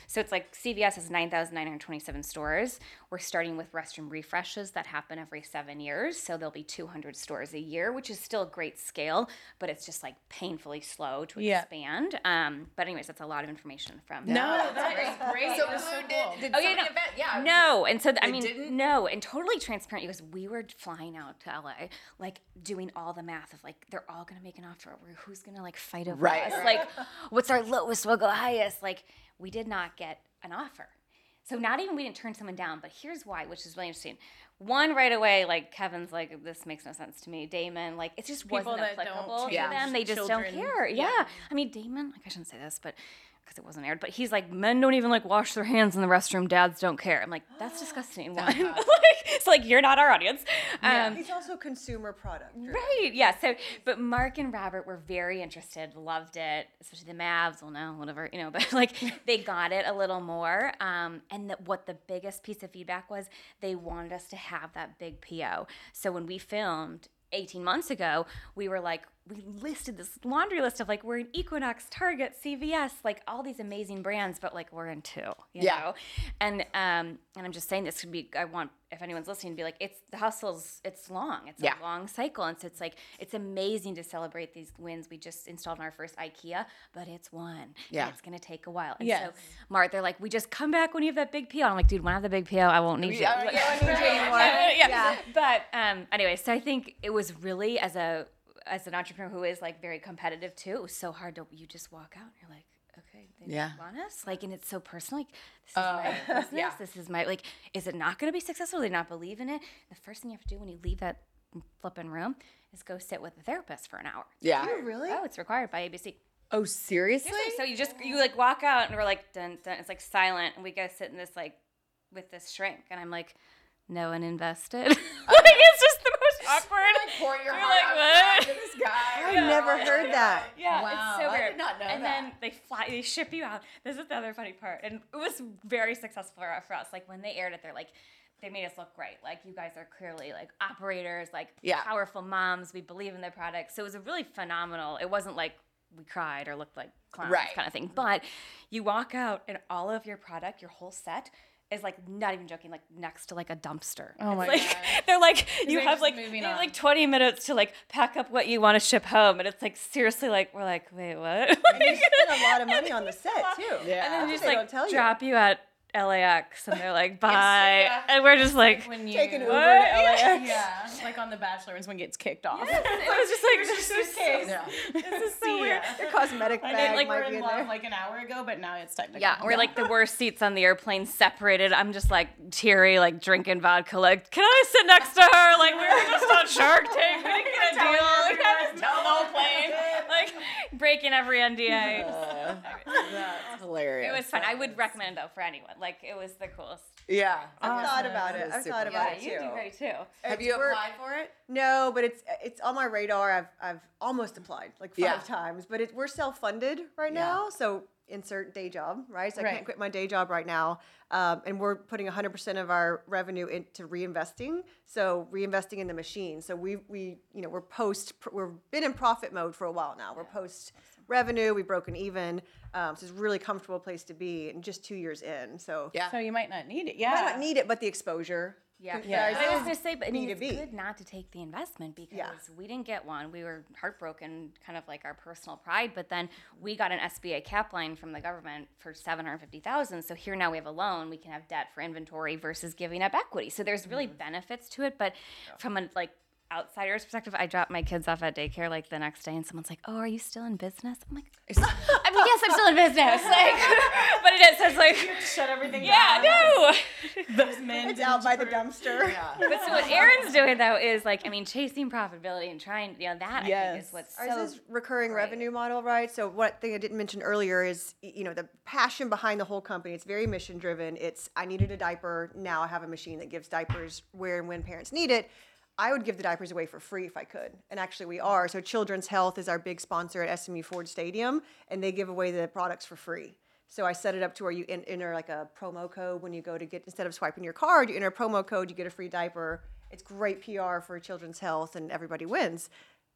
So it's like C V S has nine thousand nine hundred twenty-seven stores. We're starting with restroom refreshes that happen every seven years. So there'll be two hundred stores a year, which is still a great scale, but it's just like painfully slow to Yeah. expand. Um, but anyways, that's a lot of information from No, that is great. So That's who so did, cool. did Oh, yeah, somebody no. invent? Yeah. No, and so th- I They mean, didn't? no, and totally transparent because we were flying out to L A, like doing all the math of like they're all gonna make an offer over who's gonna like fight over Right. us, like what's our lowest, we'll go highest. Like we did not get an offer, so not even we didn't turn someone down. But here's why, which is really interesting. One, right away, like Kevin's like, this makes no sense to me. Damon, like it just People wasn't that don't applicable to change them. They just children. don't care. Yeah. Yeah. I mean, Damon, like I shouldn't say this, but because it wasn't aired, but he's like, men don't even like wash their hands in the restroom. Dads don't care. I'm like, that's disgusting. One, like, it's like you're not our audience. Um, He's also consumer product. driven. Right. Yeah. So, but Mark and Robert were very interested, loved it, especially the Mavs. Well, no, whatever, you know, but like they got it a little more. Um, and that what the biggest piece of feedback was, they wanted us to have that big P O. So when we filmed eighteen months ago, we were like, we listed this laundry list of like, we're in Equinox, Target, C V S, like all these amazing brands, but like we're in two, you Yeah. know? And um, and I'm just saying this could be, I want, if anyone's listening, to be like, it's, the hustle's, it's long. It's Yeah. a long cycle. And so it's like, it's amazing to celebrate these wins. We just installed our first IKEA, but it's one. Yeah. And it's going to take a while. And Yes. so, Mark, they're like, we just come back when you have that big P O. I'm like, dude, when I have the big P O, I won't need you. Yeah, yeah, I don't need you anymore. yeah. Yeah. But um, anyway, so I think it was really, as a as an entrepreneur who is like very competitive too, it was so hard to, you just walk out and you're like, okay, they Yeah. want us. Like, and it's so personal. Like, this is my business. yeah. This is my, like, is it not going to be successful? Do they not believe in it? The first thing you have to do when you leave that flipping room is go sit with a therapist for an hour. Yeah. Oh, really? Oh, it's required by A B C. Oh, seriously? So you just, you like walk out and we're like, dun, dun, it's like silent. And we go sit in this, like, with this shrink. And I'm like, no one invested. like, it's just the most awkward. Pour your You're heart like, out what? to this guy. I never heard that. Yeah, Wow, it's so I weird. did not know and that. then they fly, they ship you out. This is the other funny part, and it was very successful for, for us. Like when they aired it, they're like, they made us look great. Like you guys are clearly like operators, like Yeah. powerful moms. We believe in the product, so it was a really phenomenal. It wasn't like we cried or looked like clowns Right. kind of thing. But you walk out, and all of your product, your whole set, is like, not even joking, like next to like a dumpster. Oh my like, God. They're like, you they're have just like, moving you have on. like twenty minutes to like pack up what you want to ship home. And it's like, seriously, like, we're like, wait, what? You spend a lot of money on the set too. Yeah. And then they just They like don't tell you. drop you at L A X and they're like, bye. And we're just like, When you Take an Uber What? to L A X. yeah, like on The Bachelor when someone gets kicked off. it was just like, this is so, Yeah. this is so weird. Your cosmetic I bag did like might we're be in in love there. like an hour ago, but now it's technically. Yeah, we're like the worst seats on the airplane separated. I'm just like teary, like drinking vodka. Like, can I sit next to her? Like, we were just on Shark Tank. We didn't get a deal. Like, I just tell the whole plane. Like, breaking every N D A. Uh, that's hilarious. It was fun. I would recommend it though for anyone. Like, it was the coolest. Yeah. I've thought about That it. is I've super thought about Yeah, it you too. do great too. Have It's you work- applied for it? No, but it's it's on my radar. I've I've almost applied like five Yeah. times, but it, we're self funded right Yeah. now. So insert day job, right? So I Right. can't quit my day job right now, um, and we're putting one hundred percent of our revenue into reinvesting. So reinvesting in the machine. So we we you know we're post we're been in profit mode for a while now. We're post revenue. We've broken even. Um, so it's a really comfortable place to be, and just two years in. So Yeah. So you might not need it. I Yeah. don't need it, but the exposure. Yeah, Yeah. But I was gonna say, but I mean, B it's two B. good not to take the investment because Yeah. we didn't get one. We were heartbroken, kind of like our personal pride. But then we got an S B A cap line from the government for seven hundred fifty thousand. So here now we have a loan. We can have debt for inventory versus giving up equity. So there's really benefits to it. But from a like outsider's perspective, I dropped my kids off at daycare like the next day, and someone's like, "Oh, are you still in business?" I'm like, "I mean, yes, I'm still in business." Like, but it is. So it's like, Shut everything yeah, down. no. Those men. It's out by the dumpster. But so what Aaron's doing though is like, I mean, chasing profitability and trying, you know, that I think Yes. is what's Ours so is recurring great. revenue model, right? So one thing I didn't mention earlier is, y- you know, the passion behind the whole company. It's very mission driven. It's, I needed a diaper. Now I have a machine that gives diapers where and when parents need it. I would give the diapers away for free if I could. And actually we are. So Children's Health is our big sponsor at S M U Ford Stadium, and they give away the products for free. So I set it up to where you en- enter like a promo code when you go to get, instead of swiping your card, you enter a promo code, you get a free diaper. It's great P R for Children's Health, and everybody wins.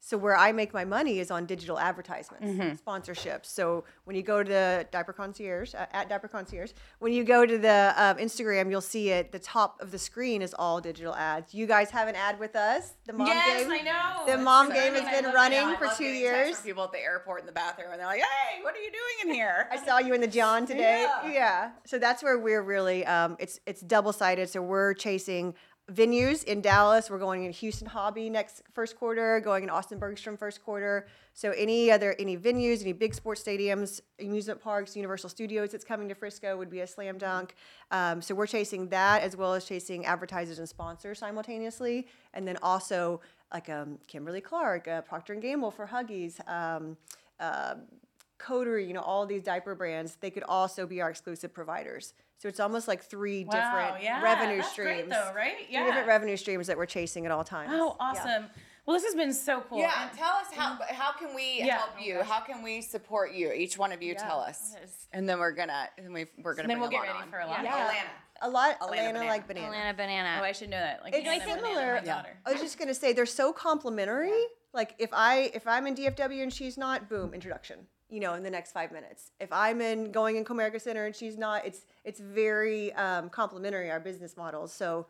So where I make my money is on digital advertisements, Mm-hmm. sponsorships. So when you go to the Diaper Concierge, uh, at Diaper Concierge, when you go to the um, Instagram, you'll see it. The top of the screen is all digital ads. You guys have an ad with us. The mom Yes, game. I know. The It's mom so game funny. has been I love it. running I know, I for love two getting texts years. from people at the airport in the bathroom, and they're like, "Hey, what are you doing in here?" I saw you in the John today. Yeah. Yeah. So that's where we're really um, it's it's double sided. So we're chasing venues in Dallas. We're going in Houston Hobby next first quarter. Going in Austin Bergstrom first quarter. So any other any venues, any big sports stadiums, amusement parks, Universal Studios that's coming to Frisco would be a slam dunk. Um, so we're chasing that as well as chasing advertisers and sponsors simultaneously, and then also like um, Kimberly Clark, uh, Procter and Gamble for Huggies. Um, uh, Coterie, you know, all these diaper brands, they could also be our exclusive providers. So it's almost like three Wow, different yeah, revenue that's streams. great though, right? Three Yeah. different revenue streams that we're chasing at all times. Oh, Yeah. awesome. Well, this has been so cool. Yeah, And- tell us how how can we Yeah. help you? How can we support you? Each one of you tell us, Yes. and then we're gonna and we we're gonna then bring we'll get Alana ready on. for Alana. Yeah. Alana. A lot, Alana Alana, Banana. like banana. Atlanta banana. Oh, I should know that. Like It's Hannah Banana, similar. my Yeah. daughter. I was just gonna say they're so complementary. Like if I if I'm in D F W and she's not, boom, introduction. You know, in the next five minutes. If I'm in going in Comerica Center and she's not, it's it's very um, complementary our business models. So,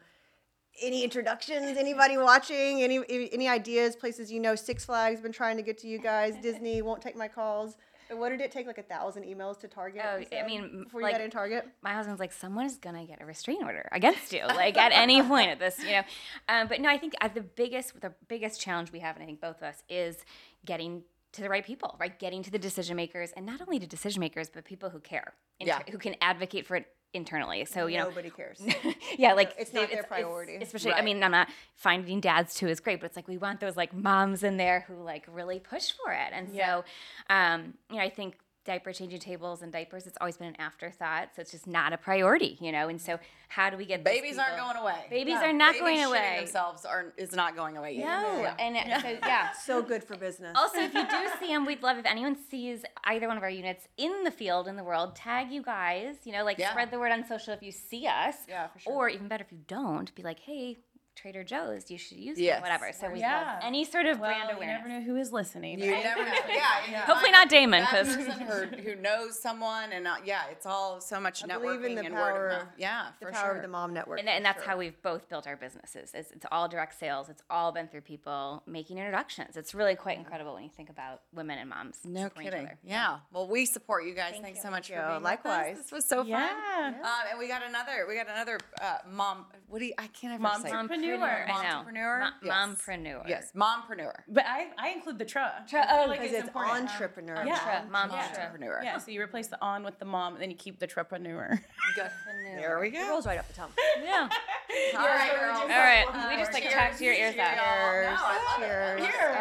any introductions? Anybody watching? Any any ideas? Places you know? Six Flags been trying to get to you guys. Disney won't take my calls. But what did it take? Like a thousand emails to Target? Oh, you I said, mean, before like- you got in Target. My husband's like, someone is gonna get a restraining order against you, like at any point at this, you know. Um, but no, I think at the biggest, the biggest challenge we have, and I think both of us, is getting to the right people, right? Getting to the decision makers, and not only to decision makers, but people who care, inter- Yeah. who can advocate for it internally. So you know, Nobody cares. yeah, like It's not they- their priority. especially, I Right. mean, I'm not finding dads too is great, but it's like we want those like moms in there who like really push for it. And Yeah. so, um, you know, I think diaper changing tables and diapers, it's always been an afterthought, so it's just not a priority, you know. And so, how do we get those Babies aren't people- going away. Babies Yeah. are not Babies going shitting away. Themselves are is not going away either. No, Yeah. and so yeah. So good for business. Also, if you do see them, we'd love if anyone sees either one of our units in the field, in the world, tag you guys, you know, like Yeah. spread the word on social if you see us. Yeah, for sure. Or even better, if you don't, be like, hey, Trader Joe's, you should use Yes. them, whatever. So we Yeah. love any sort of Well, brand you awareness. never know who is listening. You right? never know. Yeah. you Hopefully find not Damon, that 'cause- person who, who knows someone, and uh, yeah, it's all so much I networking believe in the and power word of of mouth. Yeah, the for power sure. of the mom network. And, th- and for that's sure. how we've both built our businesses. It's, it's all direct sales. It's all been through people making introductions. It's really quite incredible when you think about women and moms. No supporting each kidding. other. Yeah. Well, we support you guys. Thank Thanks you. so much for Thank you. being Likewise. with us. This was so fun. Yeah. Um, and we got another. We got another uh, mom. What do you? I can't ever Mom say. Mom- Mompreneur. Mompreneur. I know. Mompreneur? Mo- Yes. Mompreneur. Yes, mompreneur. But I, I include the tra. Tra- I feel oh, like Because it's important. entrepreneur. Yeah. Tra- mom Yeah. tra- Entrepreneur. Yeah, so you replace the on with the mom, and then you keep the trepreneur. Good. Entrepreneur. There we It go. rolls right off the tongue. Yeah. All right, girls. All right. We just like Cheers. talked your ears out. Cheers. No, I love it. Cheers. Cheers.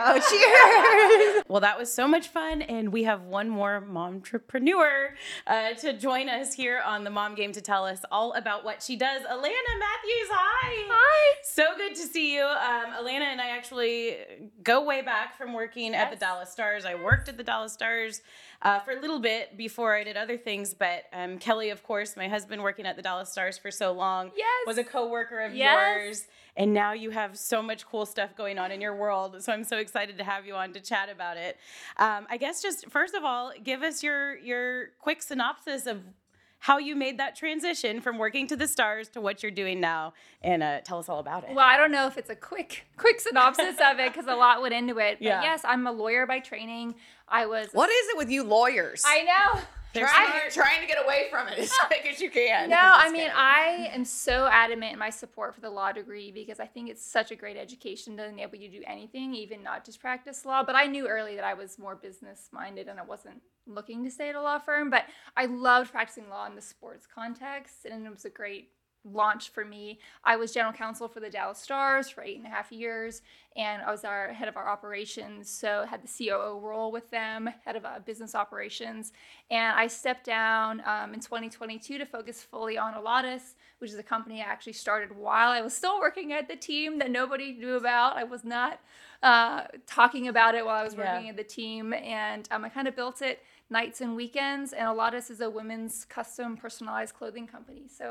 Oh, cheers. Well, that was so much fun, and we have one more momtrepreneur uh, to join us here on the Mom Game to tell us all about what she does. Alana Matthews, hi. Hi. So good to see you. Um, Alana and I actually go way back from working at the Yes. Dallas Stars. I worked at the Dallas Stars uh, for a little bit before I did other things, but um, Kelly, of course, my husband, working at the Dallas Stars for so long, Yes. was a coworker of Yes. yours. And now you have so much cool stuff going on in your world. So I'm so excited to have you on to chat about it. Um, I guess just first of all, give us your your quick synopsis of how you made that transition from working to the Stars to what you're doing now, and uh, tell us all about it. Well, I don't know if it's a quick quick synopsis of it because a lot went into it. But Yeah. yes, I'm a lawyer by training. I was. What is it with you lawyers? I know. There's trying, I- trying to get away from it as quick as you can. No, Just I mean, kidding. I am so adamant in my support for the law degree because I think it's such a great education to enable you to do anything, even not just practice law. But I knew early that I was more business minded and I wasn't looking to stay at a law firm. But I loved practicing law in the sports context, and it was a great launch for me. I was general counsel for the Dallas Stars for eight and a half years, and I was our head of our operations, so had the C O O role with them, head of uh, business operations, and I stepped down um, in twenty twenty-two to focus fully on Alatus, which is a company I actually started while I was still working at the team that nobody knew about. I was not uh, talking about it while I was Yeah. working at the team, and um, I kind of built it nights and weekends, and Alatus is a women's custom personalized clothing company. So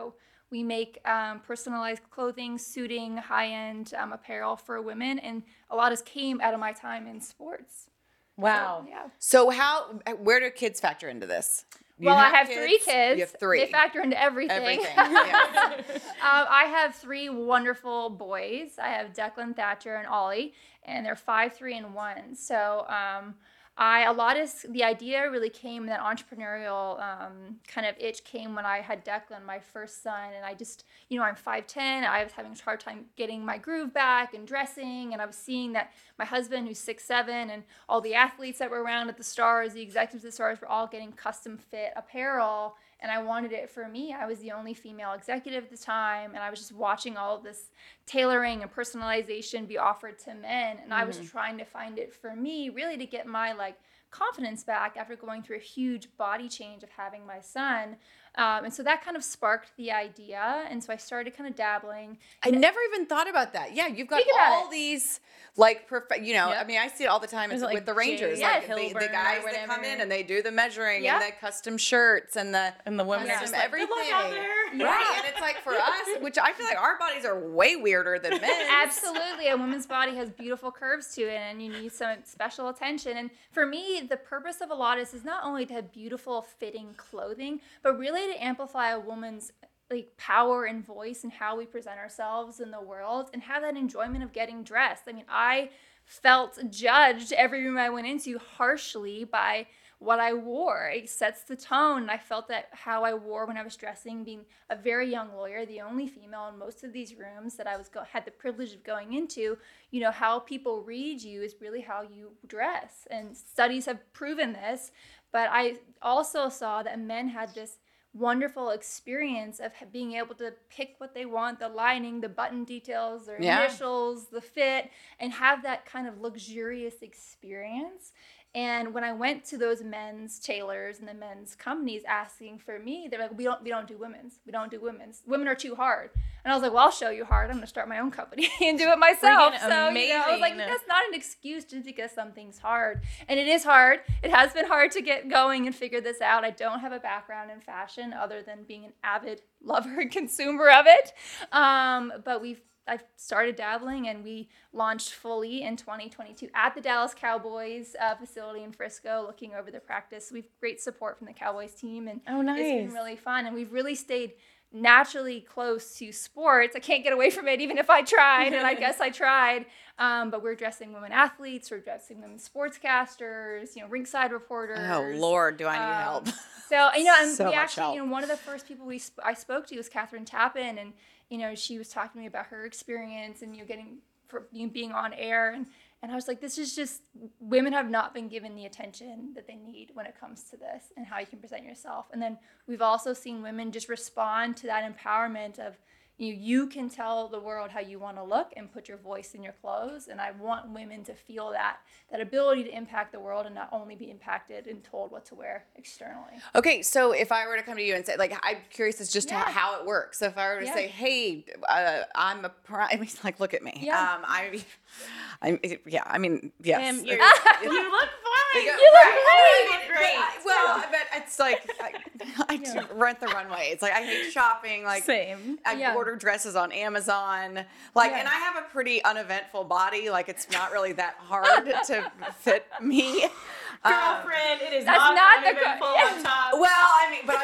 We make um, personalized clothing, suiting, high-end um, apparel for women, and a lot of came out of my time in sports. Wow. So, yeah. So how, where do kids factor into this? You Well, I have three kids. You have three. They factor into everything. Everything. Yeah. um, I have three wonderful boys. I have Declan, Thatcher, and Ollie, and they're five, three, and one. So um, I a lot of the idea really came, that entrepreneurial um, kind of itch came when I had Declan, my first son, and I just, you know, I'm five ten. I was having a hard time getting my groove back and dressing, and I was seeing that my husband, who's six seven, and all the athletes that were around at the Stars, the executives at the Stars, were all getting custom fit apparel, and I wanted it for me. I was the only female executive at the time, and I was just watching all of this tailoring and personalization be offered to men, and mm-hmm. I was trying to find it for me, really to get my like confidence back after going through a huge body change of having my son. Um, and so that kind of sparked the idea, and so I started kind of dabbling. I never even thought about that. Yeah, you've got Think about all it. these like perfect. You know, Yep. I mean, I see it all the time There's, it's like, with the Rangers, Jay like the, Hilburn the or guys that come whatever. in and they do the measuring Yeah. and the custom shirts and the And the women are custom just like, everything. "Good luck out there." Right, and it's like for us, which I feel like our bodies are way weirder than men's. Absolutely. A woman's body has beautiful curves to it, and you need some special attention. And for me, the purpose of Elatus is not only to have beautiful fitting clothing, but really to amplify a woman's like power and voice and how we present ourselves in the world and have that enjoyment of getting dressed. I mean, I felt judged every room I went into harshly by what I wore. It sets the tone. And I felt that how I wore when I was dressing, being a very young lawyer, the only female in most of these rooms that I was go- had the privilege of going into, you know, how people read you is really how you dress. And studies have proven this. But I also saw that men had this wonderful experience of being able to pick what they want, the lining, the button details, their Yeah. initials, the fit, and have that kind of luxurious experience. And when I went to those men's tailors and the men's companies asking for me, they're like, we don't we don't do women's. We don't do women's. Women are too hard. And I was like, well, I'll show you hard. I'm going to start my own company and do it myself. Freaking So, you know, I was like, amazing. that's not an excuse just because something's hard. And it is hard. It has been hard to get going and figure this out. I don't have a background in fashion other than being an avid lover and consumer of it. Um, but we've I've started dabbling, and we launched fully in twenty twenty-two at the Dallas Cowboys uh, facility in Frisco, looking over the practice. We've great support from the Cowboys team, and Oh, it's been nice. really fun. And we've really stayed naturally close to sports. I can't get away from it, even if I tried, and I guess I tried. Um, but we're dressing women athletes, we're dressing women sportscasters, you know, ringside reporters. Oh Lord, do I need Um, help? So, you know, and So we much actually, help. you know, one of the first people we sp- I spoke to was Catherine Tappan, and you know, she was talking to me about her experience and you know, getting for you know, being on air, and and I was like, this is just women have not been given the attention that they need when it comes to this and how you can present yourself. And then we've also seen women just respond to that empowerment of you you can tell the world how you want to look and put your voice in your clothes. And I want women to feel that that ability to impact the world and not only be impacted and told what to wear externally. Okay, so if I were to come to you and say, like, I'm curious as just Yeah. how, how it works. So if I were to Yeah. say, hey, uh, I'm a prime, I mean, like, look at me. Yeah. Um, I, I'm, yeah, I mean, yes. Em, you're- It's- you look fine. You look right. great. But I- Well, but it's like, I, I do rent the runway. It's like, I hate shopping. Like, Same. I Yeah. order dresses on Amazon. Like, Yeah. and I have a pretty uneventful body. Like, it's not really that hard to fit me. Um, Girlfriend, it is That's not, not the uneventful gir- on top. well, I mean, but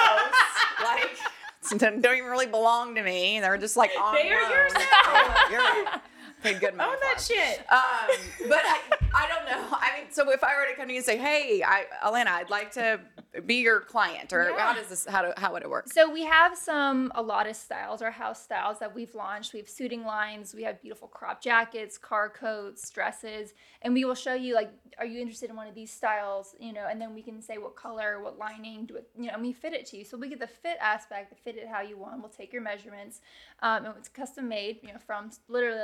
I bought those. Like, don't don't even really belong to me. They're just like on They are loan. yours now. Oh, you're right. Paid good money Own for that 'em. shit. Um, but I, I don't know. I mean, so if I were to come to you and say, "Hey, I, Alana, I'd like to be your client," or Yeah. how does this? How do how would it work? So we have some Elatus styles, our house styles that we've launched. We have suiting lines, we have beautiful crop jackets, car coats, dresses, and we will show you like, are you interested in one of these styles? You know, and then we can say what color, what lining, do it, you know, and we fit it to you. So we get the fit aspect, the fit it how you want. We'll take your measurements, um, and it's custom made, you know, from literally like individual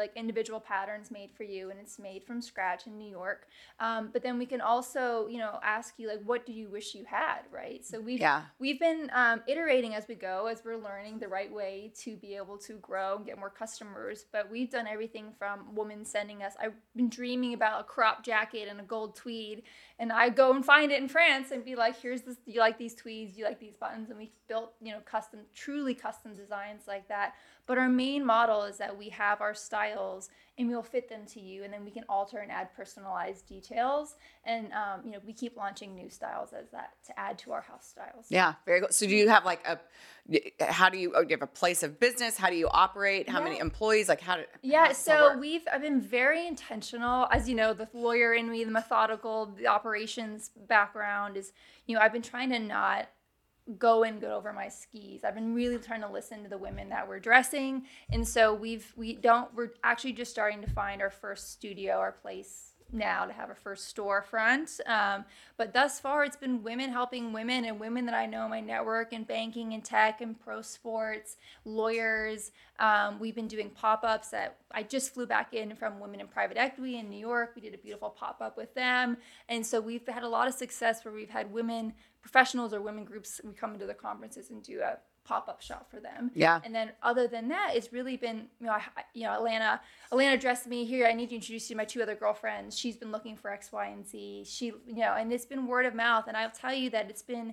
individual patterns made for you, and it's made from scratch in New York. Um, but then we can also, you know, ask you like, what do you wish you had, right? So we've Yeah. we've been um, iterating as we go, as we're learning the right way to be able to grow and get more customers. But we've done everything from women sending us. I've been dreaming about a crop jacket and a gold tweed, and I go and find it in France and be like, here's this. Do you like these tweeds? Do you like these buttons? And we built, you know, custom, truly custom designs like that. But our main model is that we have our styles and we'll fit them to you, and then we can alter and add personalized details. And um, you know, we keep launching new styles as that to add to our house styles. Yeah, very good. So do you have like a, how do you, oh, do you have a place of business? How do you operate? How Yeah. many employees? Like how do, Yeah, how does that so work? we've I've been very intentional. As you know, the lawyer in me, the methodical, the operations background is, you know, I've been trying to not go and get over my skis. I've been really trying to listen to the women that we're dressing. And so we've we don't we're actually just starting to find our first studio, our place now to have our first storefront. Um, but thus far, it's been women helping women, and women that I know in my network in banking and tech and pro sports, lawyers. Um, we've been doing pop-ups that I just flew back in from Women in Private Equity in New York. We did a beautiful pop-up with them. And so we've had a lot of success where we've had women professionals or women groups. We come into the conferences and do a pop-up shop for them. Yeah. And then other than that, it's really been, you know, I, you know, Alana, Alana dressed me here. I need to introduce you to my two other girlfriends. She's been looking for X, Y, and Z. She, you know, and it's been word of mouth. And I'll tell you that it's been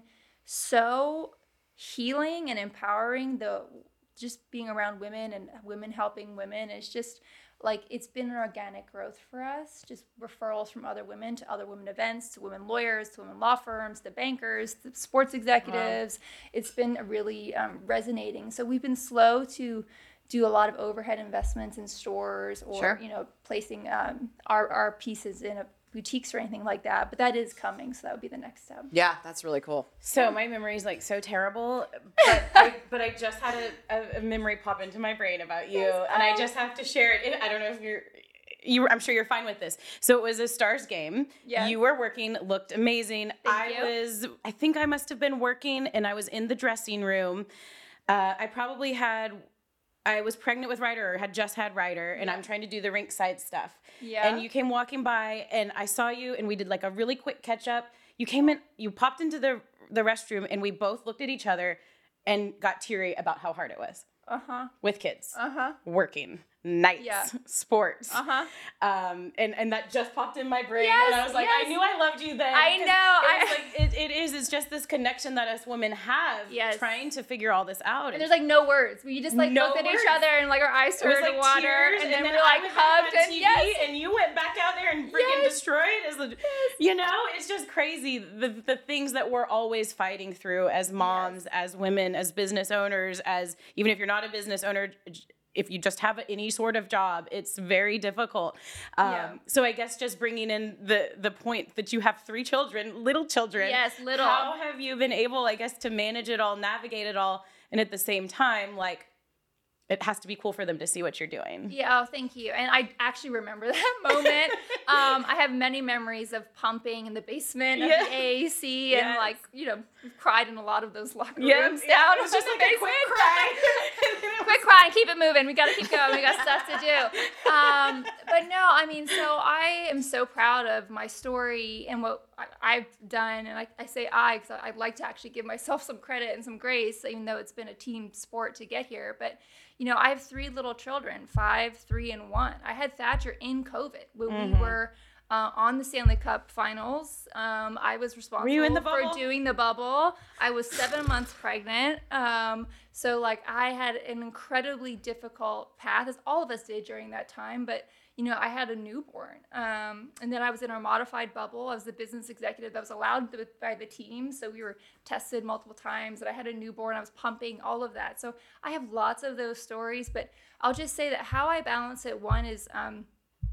so healing and empowering, the just being around women and women helping women. It's just like, it's been an organic growth for us, just referrals from other women to other women events, to women lawyers, to women law firms, to bankers, to sports executives. Wow. It's been really um, resonating. So we've been slow to do a lot of overhead investments in stores or, Sure. you know, placing um, our, our pieces in a boutiques or anything like that, but that is coming, so that would be the next step. Yeah, that's really cool. So my memory is like so terrible, but I, but I just had a, a memory pop into my brain about you, and I just have to share it. I don't know if you're, you. I'm sure you're fine with this. So it was a Stars game. Yes. You were working, looked amazing. Thank I you. was. I think I must have been working, and I was in the dressing room. Uh, I probably had. I was pregnant with Ryder, or had just had Ryder, and Yeah. I'm trying to do the rink side stuff. Yeah. And you came walking by, and I saw you, and we did like a really quick catch up. You came in, you popped into the the restroom, and we both looked at each other and got teary about how hard it was Uh-huh. with kids, Uh-huh. working, nights, Yeah. sports. Uh-huh. Um, and, and that just popped in my brain, Yes, and I was like, yes. I knew I loved you then. I 'cause know, It, was I- like, it, it is, it's just this connection that us women have, Yes. trying to figure all this out. And there's like no words. We just like No looked at words. each other and like our eyes It was started like to water, tears, and then we I like went back hugged on and T V, yes. and you went back out there and freaking Yes. destroyed. As the, you know, it's just crazy the the things that we're always fighting through as moms, as women, as business owners, as even if you're not a business owner. If you just have any sort of job, it's very difficult. Um, Yeah. So I guess just bringing in the the point that you have three children, little children. Yes, little. How have you been able, I guess, to manage it all, navigate it all, and at the same time, like, it has to be cool for them to see what you're doing. Yeah, oh, thank you. And I actually remember that moment. um, I have many memories of pumping in the basement of Yeah. the A A C and Yes. like, you know, we've cried in a lot of those locker Yeah, rooms yeah, down it was in just the like a basement. quick cry. Quick cry and keep it moving. We got to keep going. We got stuff to do. Um, but no, I mean, so I am so proud of my story and what I, I've done. And I, I say I because I'd like to actually give myself some credit and some grace, even though it's been a team sport to get here. But, you know, I have three little children, five, three, and one. I had Thatcher in COVID when Mm-hmm. we were uh, on the Stanley Cup finals. Um, I was responsible you in the for bubble? doing the bubble. I was seven months pregnant. Um, so like I had an incredibly difficult path, as all of us did during that time. But, you know, I had a newborn. Um, and then I was in our modified bubble. I was the business executive that was allowed to, by the team. So we were tested multiple times, and I had a newborn. I was pumping, all of that. So I have lots of those stories. But I'll just say that how I balance it, one is um,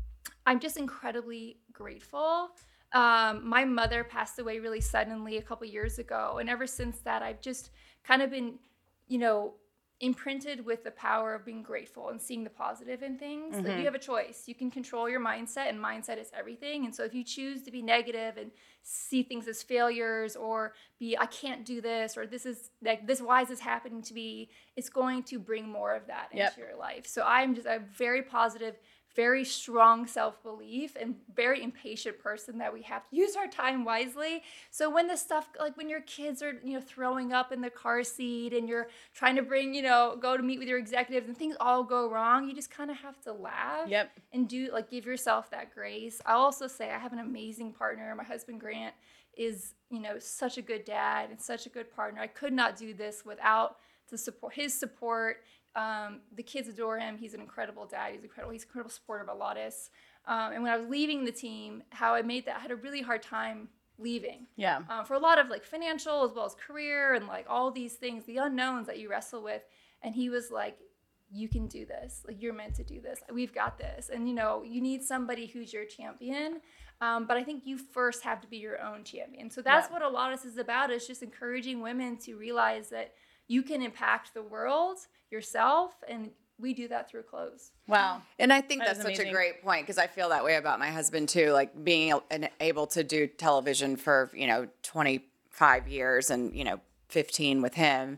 I'm just incredibly grateful. Um, my mother passed away really suddenly a couple years ago. And ever since that, I've just kind of been, you know, imprinted with the power of being grateful and seeing the positive in things. That you have a choice. You can control your mindset, and mindset is everything. And so if you choose to be negative and see things as failures, or be, I can't do this, or this is like, this, why is this happening to me? It's going to bring more of that Yep. into your life. So I'm just, I'm very positive, very strong self-belief and very impatient person that we have to use our time wisely. So when the stuff, like when your kids are, you know, throwing up in the car seat and you're trying to bring, you know, go to meet with your executives and things all go wrong, you just kind of have to laugh Yep. and do, like, give yourself that grace. I'll also say I have an amazing partner. My husband, Grant, is, you know, such a good dad and such a good partner. I could not do this without the support, his support. Um, the kids adore him. He's an incredible dad. He's incredible. He's an incredible supporter of Alatis. Um, and when I was leaving the team, how I made that, I had a really hard time leaving. Yeah. Um, for a lot of like financial as well as career and like all these things, the unknowns that you wrestle with. And he was like, you can do this. Like, you're meant to do this. We've got this. And, you know, you need somebody who's your champion. Um, but I think you first have to be your own champion. So that's Yeah. what Alatis is about, is just encouraging women to realize that you can impact the world yourself, and we do that through clothes. Wow. And I think That that's is such a amazing. great point, because I feel that way about my husband too. Like, being a- an- able to do television for, you know, twenty-five years and, you know, fifteen with him,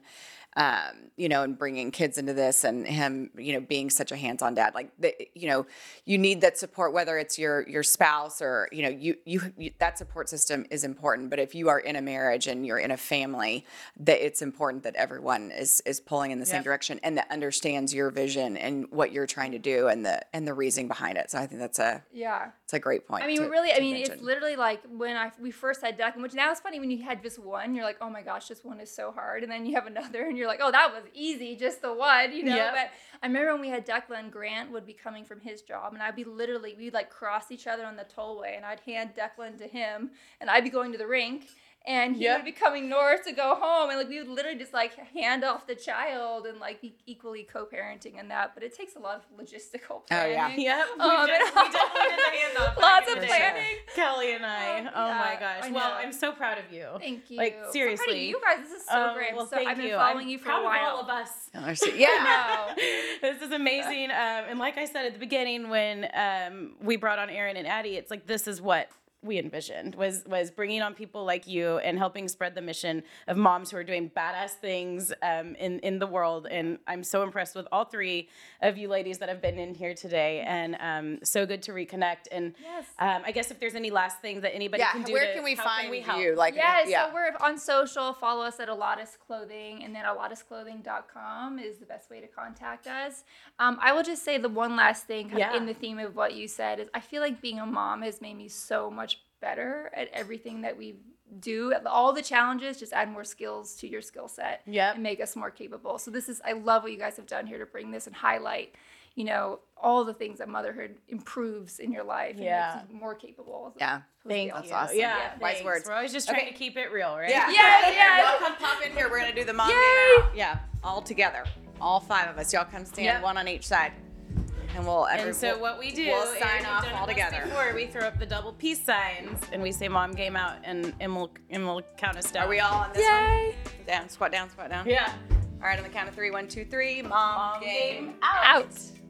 um, you know, and bringing kids into this, and him, you know, being such a hands-on dad. Like, the, you know, you need that support, whether it's your your spouse or, you know, you, you you that support system is important. But if you are in a marriage and you're in a family, that it's important that everyone is is pulling in the same Yep. direction and that understands your vision and what you're trying to do and the and the reasoning behind it. So I think that's a Yeah. it's a great point. I mean, to- really, I to mean, mention. it's literally like when I we first had Declan, which now is funny when you had just one, you're like, oh my gosh, this one is so hard. And then you have another and you're like, oh, that was easy, just the one, you know? Yep. But I remember when we had Declan, Grant would be coming from his job and I'd be literally, we'd like cross each other on the tollway and I'd hand Declan to him and I'd be going to the rink. And he Yep. would be coming north to go home, and like we would literally just like hand off the child and like be equally co-parenting in that. But it takes a lot of logistical planning. yeah. Yep. We, Um, just, we definitely did the handoff. back Lots in of the day. planning. Kelly and I. Um, Oh my yeah, gosh. I Well, know. I'm so proud of you. Thank you. Like, So proud of seriously. you guys. This is so Um, great. well, so thank I've been you. following I'm you for proud a while. of all of us. yeah. No. This is amazing. Um, and like I said at the beginning, when um, we brought on Aaron and Addie, it's like, this is what we envisioned was was bringing on people like you and helping spread the mission of moms who are doing badass things um, in in the world. And I'm so impressed with all three of you ladies that have been in here today, and um, so good to reconnect. And Yes. um, I guess if there's any last things that anybody Yeah, can do, where to- can we how find we help? you? Like, Yeah, yeah. so we're on social. Follow us at Alatis Clothing, and then alatis clothing dot com is the best way to contact us. Um, I will just say the one last thing kind of Yeah. in the theme of what you said is I feel like being a mom has made me so much better at everything that we do. All the challenges just add more skills to your skill set Yep. and make us more capable. So this is, I love what you guys have done here to bring this and highlight, you know, all the things that motherhood improves in your life and Yeah. makes you more capable. Yeah. Thank That's you. awesome. Yeah, Yeah. Wise thanks. words. We're always just trying Okay. to keep it real, right? Yeah. Yeah, yeah. Y'all come pop in here. We're going to do the mom Yay. game out. Yeah. All together. All five of us. Y'all come stand Yep. one on each side. And we'll every, And so we'll- what we do we'll is sign we've off done it all once together. Before we throw up the double peace signs and we say "Mom game out" and and we'll and we'll count us down. Are we all on this Yay. one? Down, squat down, squat down. Yeah. All right, on the count of three. One, two, three. Mom, Mom game, game out. Out.